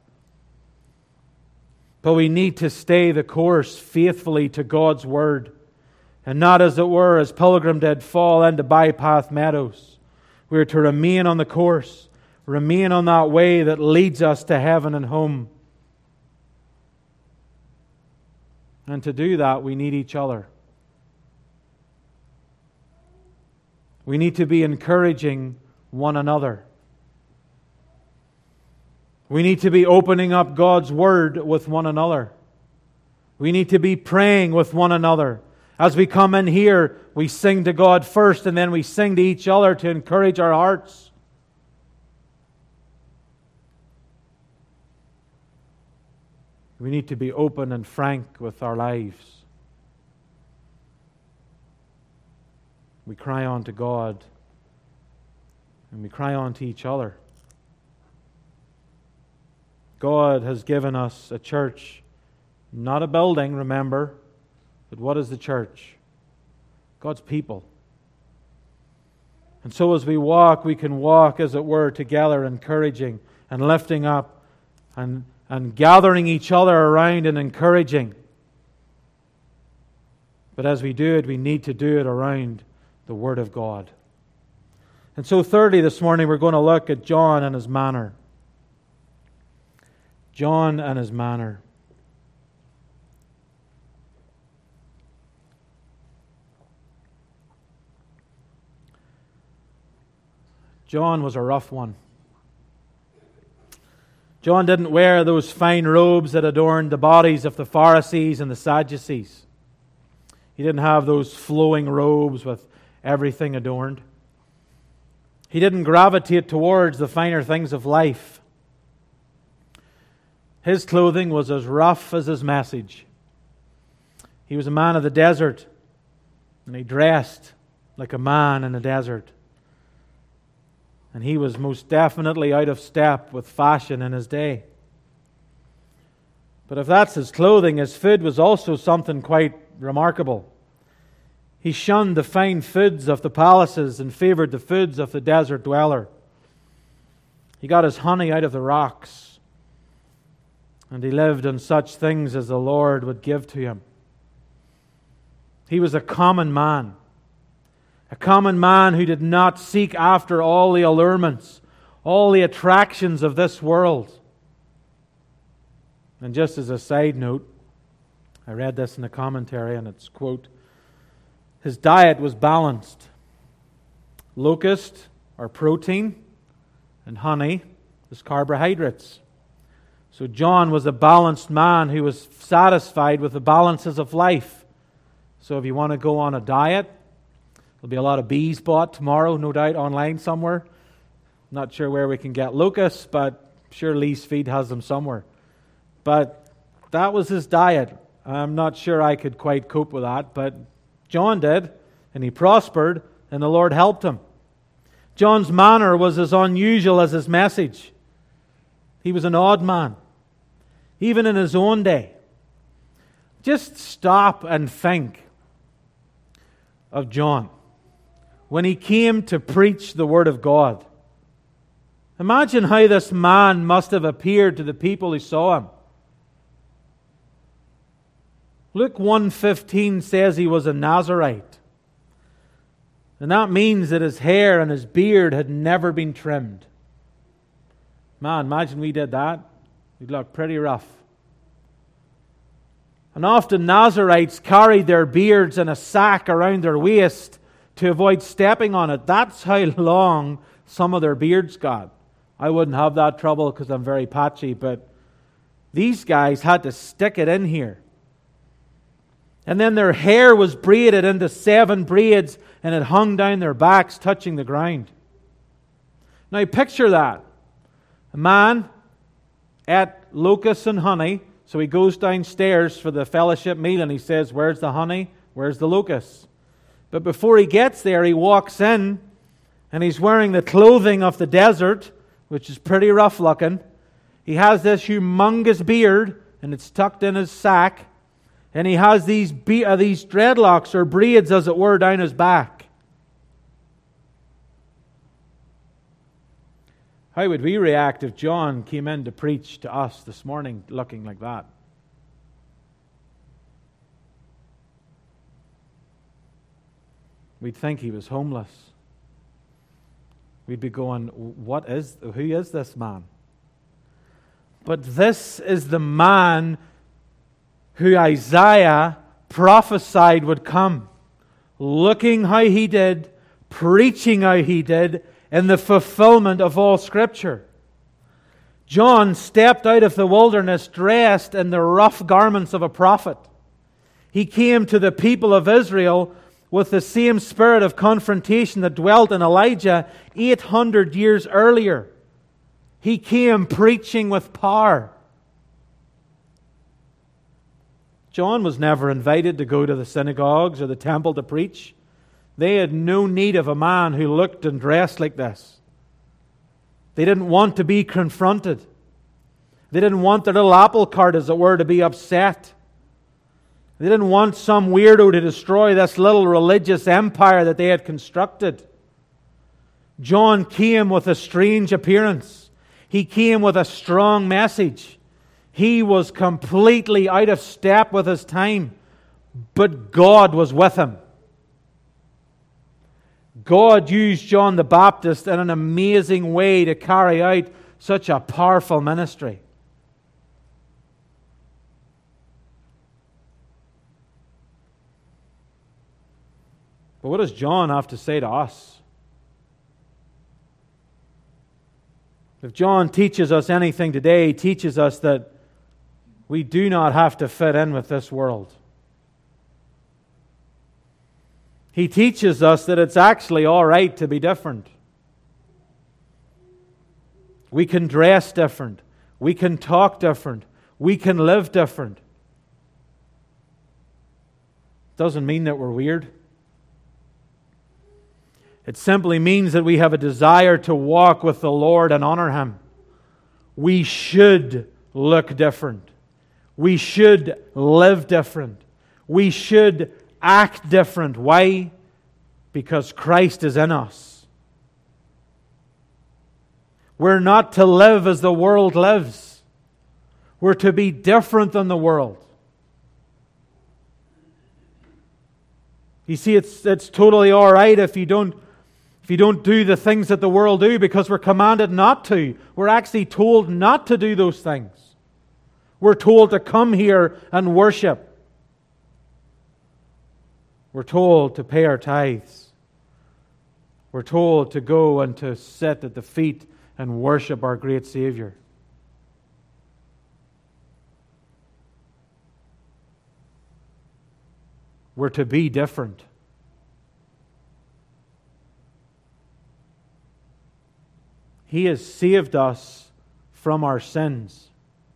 But we need to stay the course faithfully to God's Word, and not, as it were, as Pilgrim did, fall into bypath meadows. We are to remain on the course, remain on that way that leads us to heaven and home. And to do that, we need each other. We need to be encouraging one another. We need to be opening up God's Word with one another. We need to be praying with one another. As we come in here, we sing to God first, and then we sing to each other to encourage our hearts. We need to be open and frank with our lives. We cry on to God, and we cry on to each other. God has given us a church, not a building, remember. But what is the church? God's people. And so as we walk, we can walk, as it were, together, encouraging and lifting up and gathering each other around and encouraging. But as we do it, we need to do it around the Word of God. And so thirdly, this morning, we're going to look at John and his manner. John and his manner. John was a rough one. John didn't wear those fine robes that adorned the bodies of the Pharisees and the Sadducees. He didn't have those flowing robes with everything adorned. He didn't gravitate towards the finer things of life. His clothing was as rough as his message. He was a man of the desert, and he dressed like a man in the desert. And he was most definitely out of step with fashion in his day. But if that's his clothing, his food was also something quite remarkable. He shunned the fine foods of the palaces and favored the foods of the desert dweller. He got his honey out of the rocks, and he lived on such things as the Lord would give to him. He was a common man. A common man who did not seek after all the allurements, all the attractions of this world. And just as a side note, I read this in a commentary, and it's, quote, his diet was balanced. Locust, or protein, and honey is carbohydrates. So John was a balanced man who was satisfied with the balances of life. So if you want to go on a diet, there'll be a lot of bees bought tomorrow, no doubt, online somewhere. Not sure where we can get locusts, but sure Lee's Feed has them somewhere. But that was his diet. I'm not sure I could quite cope with that, but John did, and he prospered, and the Lord helped him. John's manner was as unusual as his message. He was an odd man, even in his own day. Just stop and think of John when he came to preach the Word of God. Imagine how this man must have appeared to the people who saw him. Luke 1:15 says he was a Nazarite. And that means that his hair and his beard had never been trimmed. Man, imagine we did that. We'd look pretty rough. And often Nazarites carried their beards in a sack around their waist to avoid stepping on it. That's how long some of their beards got. I wouldn't have that trouble because I'm very patchy, but these guys had to stick it in here. And then their hair was braided into 7 braids, and it hung down their backs, touching the ground. Now picture that. A man ate locusts and honey, so he goes downstairs for the fellowship meal, and he says, "Where's the honey? Where's the locusts?" But before he gets there, he walks in, and he's wearing the clothing of the desert, which is pretty rough looking. He has this humongous beard, and it's tucked in his sack. And he has these dreadlocks or braids, as it were, down his back. How would we react if John came in to preach to us this morning looking like that? We'd think he was homeless. We'd be going, who is this man? But this is the man who Isaiah prophesied would come, looking how he did, preaching how he did, in the fulfillment of all Scripture. John stepped out of the wilderness dressed in the rough garments of a prophet. He came to the people of Israel with the same spirit of confrontation that dwelt in Elijah 800 years earlier. He came preaching with power. John was never invited to go to the synagogues or the temple to preach. They had no need of a man who looked and dressed like this. They didn't want to be confronted. They didn't want their little apple cart, as it were, to be upset. They didn't want some weirdo to destroy this little religious empire that they had constructed. John came with a strange appearance. He came with a strong message. He was completely out of step with his time, but God was with him. God used John the Baptist in an amazing way to carry out such a powerful ministry. But what does John have to say to us? If John teaches us anything today, he teaches us that we do not have to fit in with this world. He teaches us that it's actually all right to be different. We can dress different. We can talk different. We can live different. Doesn't mean that we're weird. It simply means that we have a desire to walk with the Lord and honor Him. We should look different. We should live different. We should act different. Why? Because Christ is in us. We're not to live as the world lives. We're to be different than the world. You see, it's totally all right if you don't do the things that the world do, because we're commanded not to. We're actually told not to do those things. We're told to come here and worship. We're told to pay our tithes. We're told to go and to sit at the feet and worship our great Savior. We're to be different. He has saved us from our sins,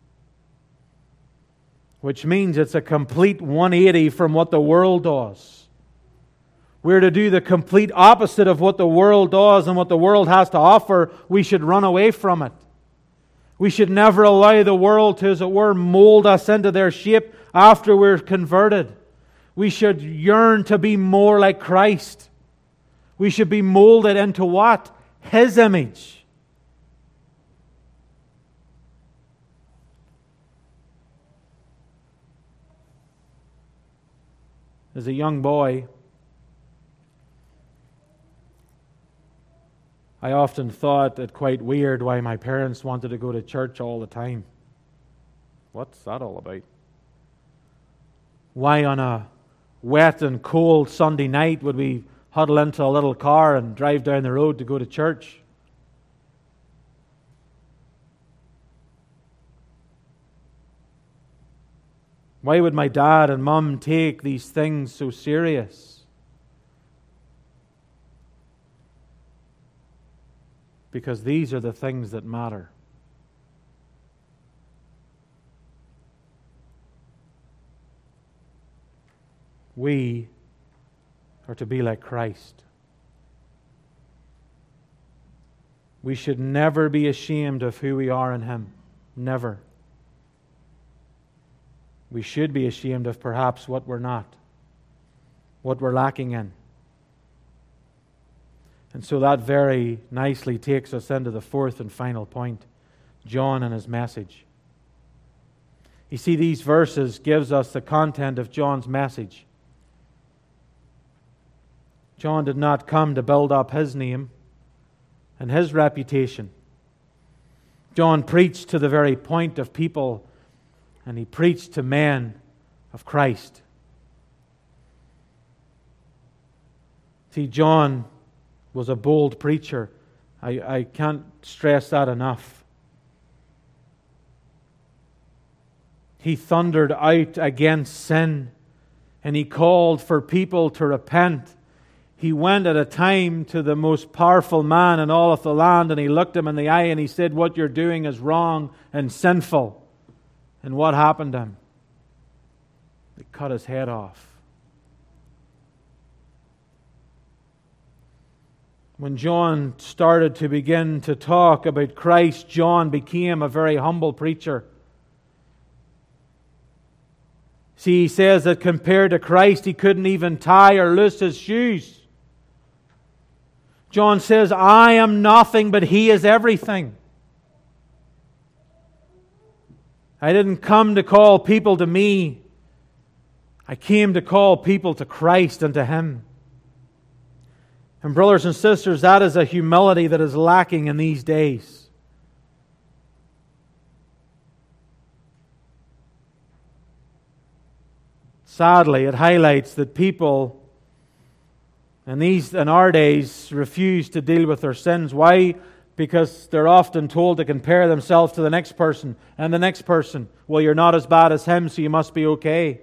which means it's a complete 180 from what the world does. We're to do the complete opposite of what the world does and what the world has to offer. We should run away from it. We should never allow the world to, as it were, mold us into their shape after we're converted. We should yearn to be more like Christ. We should be molded into what? His image. As a young boy, I often thought it quite weird why my parents wanted to go to church all the time. What's that all about? Why on a wet and cold Sunday night would we huddle into a little car and drive down the road to go to church? Why would my dad and mum take these things so serious? Because these are the things that matter. We are to be like Christ. We should never be ashamed of who we are in Him. Never. We should be ashamed of perhaps what we're not, what we're lacking in. And so that very nicely takes us into the fourth and final point, John and his message. You see, these verses gives us the content of John's message. John did not come to build up his name and his reputation. John preached to the very point of people, and he preached to men of Christ. See, John was a bold preacher. I can't stress that enough. He thundered out against sin, and he called for people to repent. He went at a time to the most powerful man in all of the land, and he looked him in the eye and he said, "What you're doing is wrong and sinful." And what happened to him? They cut his head off. When John started to begin to talk about Christ, John became a very humble preacher. See, he says that compared to Christ, he couldn't even tie or loose his shoes. John says, "I am nothing, but He is everything." I didn't come to call people to me. I came to call people to Christ and to Him. And brothers and sisters, that is a humility that is lacking in these days. Sadly, it highlights that people in our days refuse to deal with their sins. Why? Because they're often told to compare themselves to the next person and the next person. Well, you're not as bad as him, so you must be okay.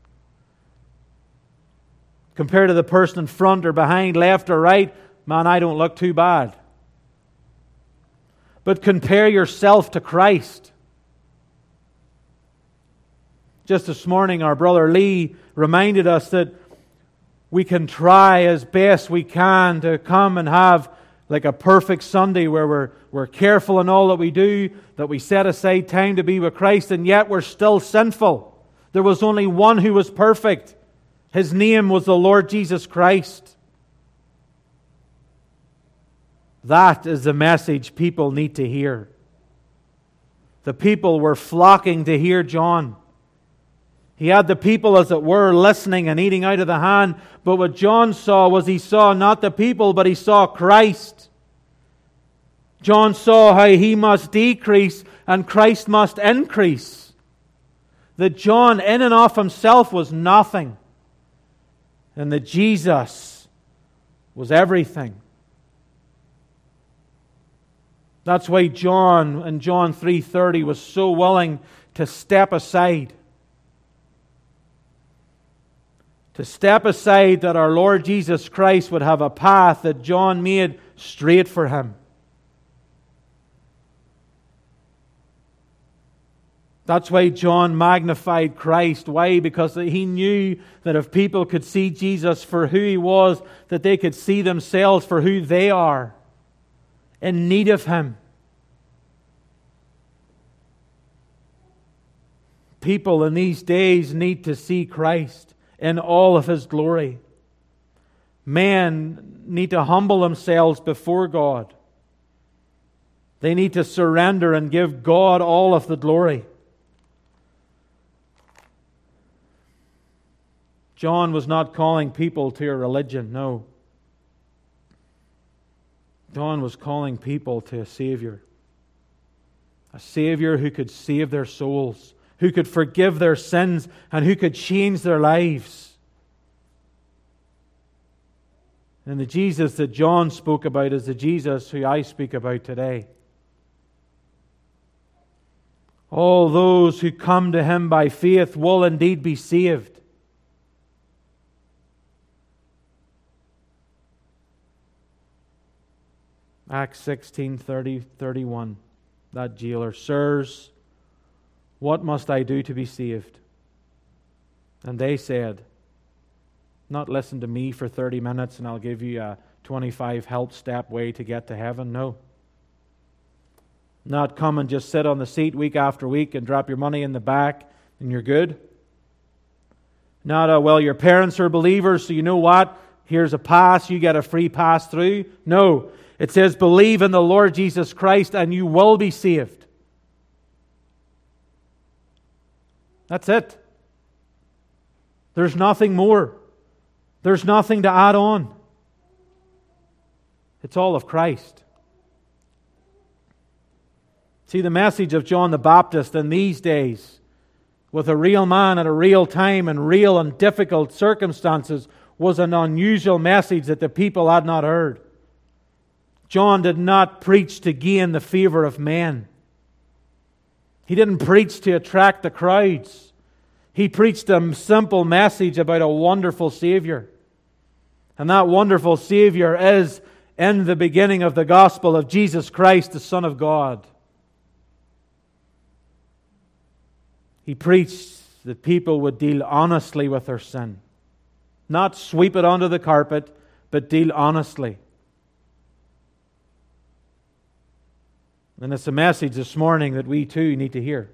Compared to the person in front or behind, left or right, man, I don't look too bad. But compare yourself to Christ. Just this morning, our brother Lee reminded us that we can try as best we can to come and have like a perfect Sunday where we're careful in all that we do, that we set aside time to be with Christ, and yet we're still sinful. There was only one who was perfect. His name was the Lord Jesus Christ. That is the message people need to hear. The people were flocking to hear John. He had the people, as it were, listening and eating out of the hand. But what John saw was he saw not the people, but he saw Christ. John saw how he must decrease and Christ must increase. That John in and of himself was nothing. and that Jesus was everything. That's why John, in John 3:30, was so willing to step aside. To step aside that our Lord Jesus Christ would have a path that John made straight for Him. That's why John magnified Christ. Why? Because he knew that if people could see Jesus for who He was, that they could see themselves for who they are, in need of Him. People in these days need to see Christ in all of His glory. Men need to humble themselves before God. They need to surrender and give God all of the glory. John was not calling people to a religion, no. John was calling people to a Savior. A Savior who could save their souls, who could forgive their sins, and who could change their lives. And the Jesus that John spoke about is the Jesus who I speak about today. All those who come to Him by faith will indeed be saved. Acts 16:30-31. That jailer, "Sirs, what must I do to be saved?" And they said, not listen to me for 30 minutes and I'll give you a 25 help step way to get to heaven. No. Not come and just sit on the seat week after week and drop your money in the back and you're good. Not, well, your parents are believers, so you know what? Here's a pass, you get a free pass through. No. It says, believe in the Lord Jesus Christ and you will be saved. That's it. There's nothing more. There's nothing to add on. It's all of Christ. See, the message of John the Baptist in these days, with a real man at a real time and real and difficult circumstances, was an unusual message that the people had not heard. John did not preach to gain the favor of men. He didn't preach to attract the crowds. He preached a simple message about a wonderful Savior. And that wonderful Savior is in the beginning of the gospel of Jesus Christ, the Son of God. He preached that people would deal honestly with their sin. Not sweep it under the carpet, but deal honestly. And it's a message this morning that we too need to hear.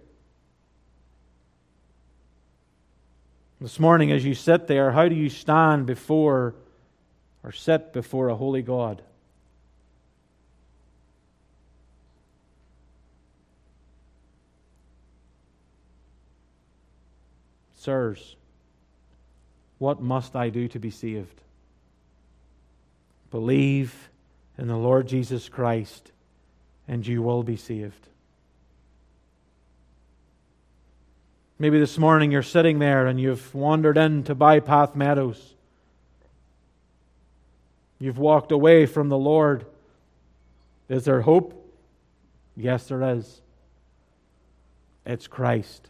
This morning as you sit there, how do you stand before or sit before a holy God? Sirs, what must I do to be saved? Believe in the Lord Jesus Christ, and you will be saved. Maybe this morning you're sitting there and you've wandered into Bypath Meadows. You've walked away from the Lord. Is there hope? Yes, there is. It's Christ.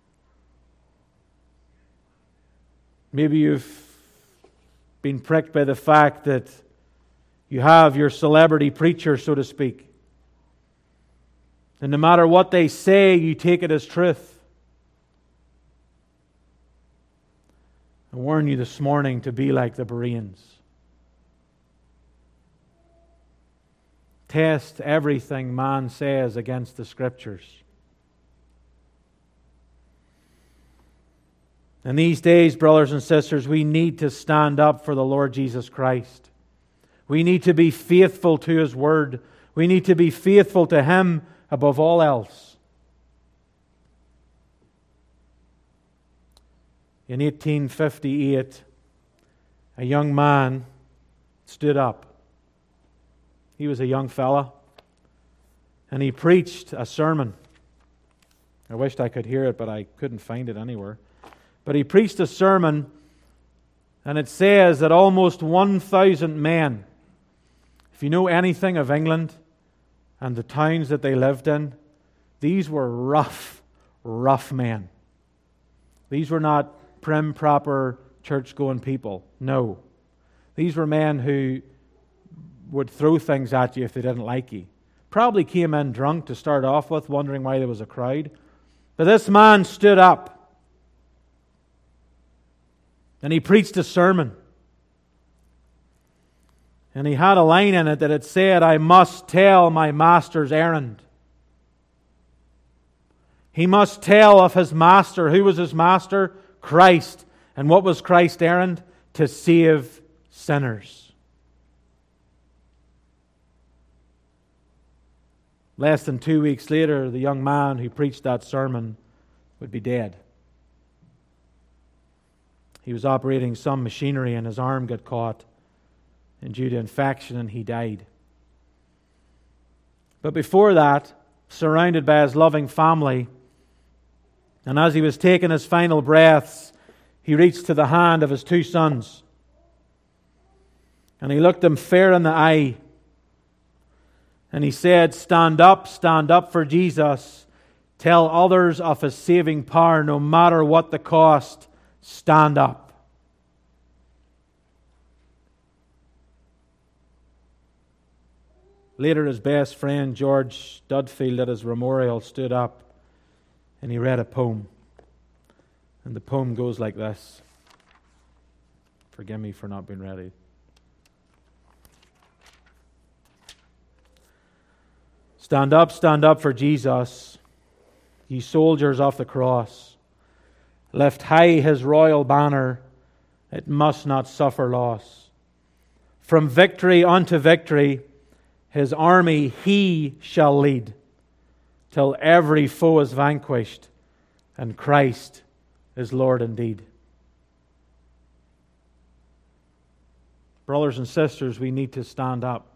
Maybe you've been pricked by the fact that you have your celebrity preacher, so to speak. And no matter what they say, you take it as truth. I warn you this morning to be like the Bereans. Test everything man says against the Scriptures. In these days, brothers and sisters, we need to stand up for the Lord Jesus Christ. We need to be faithful to His Word. We need to be faithful to Him above all else. In 1858, a young man stood up. He was a young fella, and he preached a sermon. I wished I could hear it, but I couldn't find it anywhere. But he preached a sermon And it says that almost 1,000 men, if you know anything of England and the towns that they lived in, these were rough men. These were not prim, proper, church-going people. No. These were men who would throw things at you if they didn't like you. Probably came in drunk to start off with, wondering why there was a crowd. But this man stood up and he preached a sermon. And he had a line in it that it said, "I must tell my master's errand." He must tell of his master. Who was his master? Christ. And what was Christ's errand? To save sinners. Less than 2 weeks later, the young man who preached that sermon would be dead. He was operating some machinery and his arm got caught, and due to infection, and he died. But before that, surrounded by his loving family, and as he was taking his final breaths, he reached to the hand of his 2 sons. And he looked them fair in the eye. And he said, stand up for Jesus. Tell others of His saving power, no matter what the cost. Stand up." Later, his best friend, George Dudfield, at his memorial, stood up and he read a poem. And the poem goes like this. Forgive me for not being ready. Stand up for Jesus, ye soldiers of the cross. Lift high His royal banner, it must not suffer loss. From victory unto victory, His army He shall lead, till every foe is vanquished, and Christ is Lord indeed. Brothers and sisters, we need to stand up.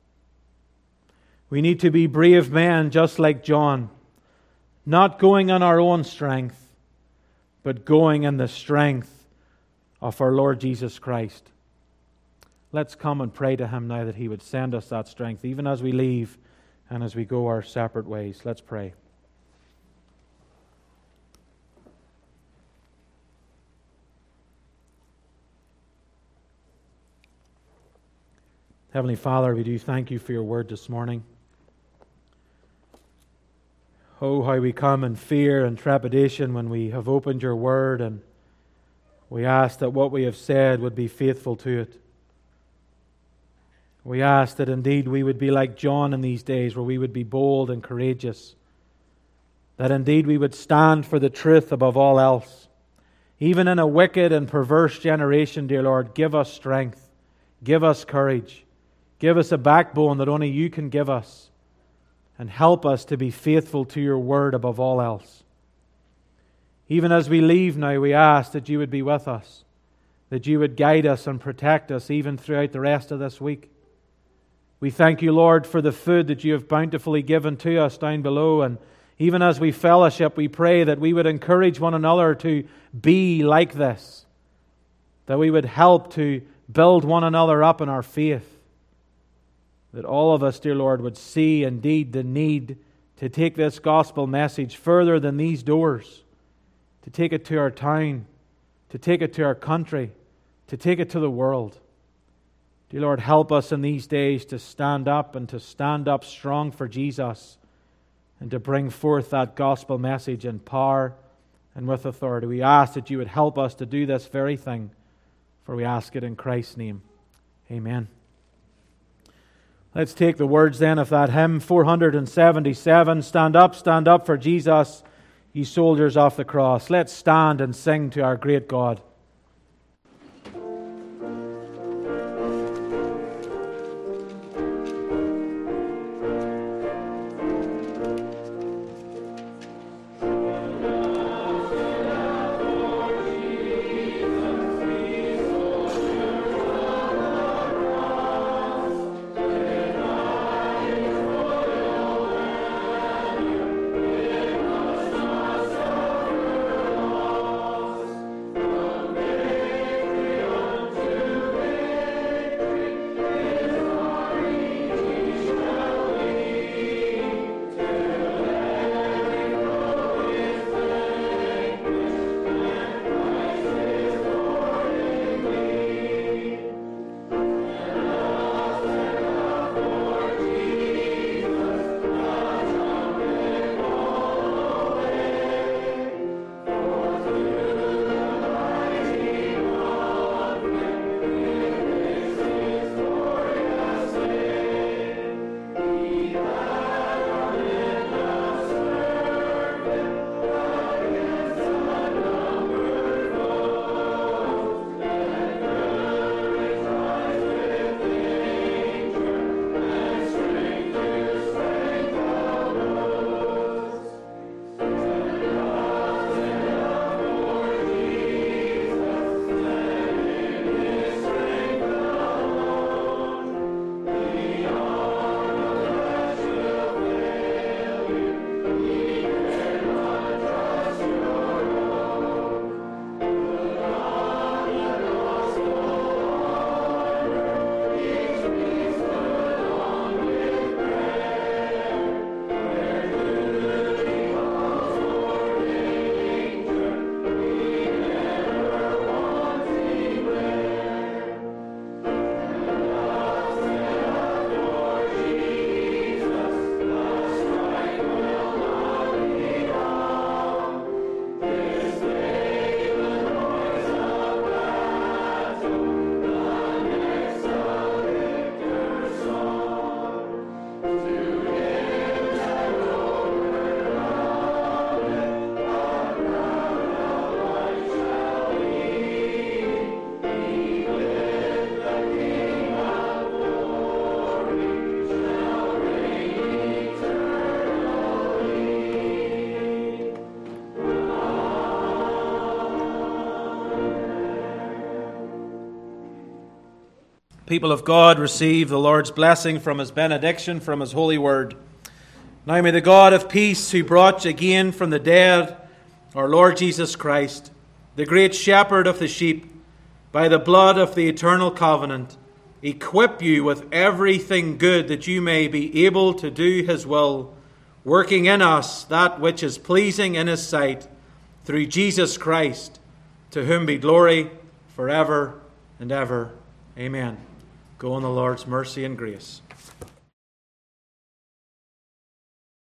We need to be brave men just like John, not going on our own strength, but going in the strength of our Lord Jesus Christ. Let's come and pray to Him now that He would send us that strength, even as we leave and as we go our separate ways. Let's pray. Heavenly Father, we do thank You for Your word this morning. Oh, how we come in fear and trepidation when we have opened Your word, and we ask that what we have said would be faithful to it. We ask that indeed we would be like John in these days, where we would be bold and courageous. That indeed we would stand for the truth above all else. Even in a wicked and perverse generation, dear Lord, give us strength. Give us courage. Give us a backbone that only You can give us. And help us to be faithful to Your word above all else. Even as we leave now, we ask that You would be with us. That You would guide us and protect us even throughout the rest of this week. We thank You, Lord, for the food that You have bountifully given to us down below. And even as we fellowship, we pray that we would encourage one another to be like this. That we would help to build one another up in our faith. That all of us, dear Lord, would see indeed the need to take this gospel message further than these doors. To take it to our town. To take it to our country. To take it to the world. Dear Lord, help us in these days to stand up and to stand up strong for Jesus and to bring forth that gospel message in power and with authority. We ask that You would help us to do this very thing, for we ask it in Christ's name. Amen. Let's take the words then of that hymn, 477, stand up for Jesus, ye soldiers of the cross. Let's stand and sing to our great God. People of God, receive the Lord's blessing from His benediction, from His holy word. Now may the God of peace, who brought you again from the dead, our Lord Jesus Christ, the great shepherd of the sheep, by the blood of the eternal covenant, equip you with everything good that you may be able to do His will, working in us that which is pleasing in His sight, through Jesus Christ, to whom be glory forever and ever. Amen. Go in the Lord's mercy and grace.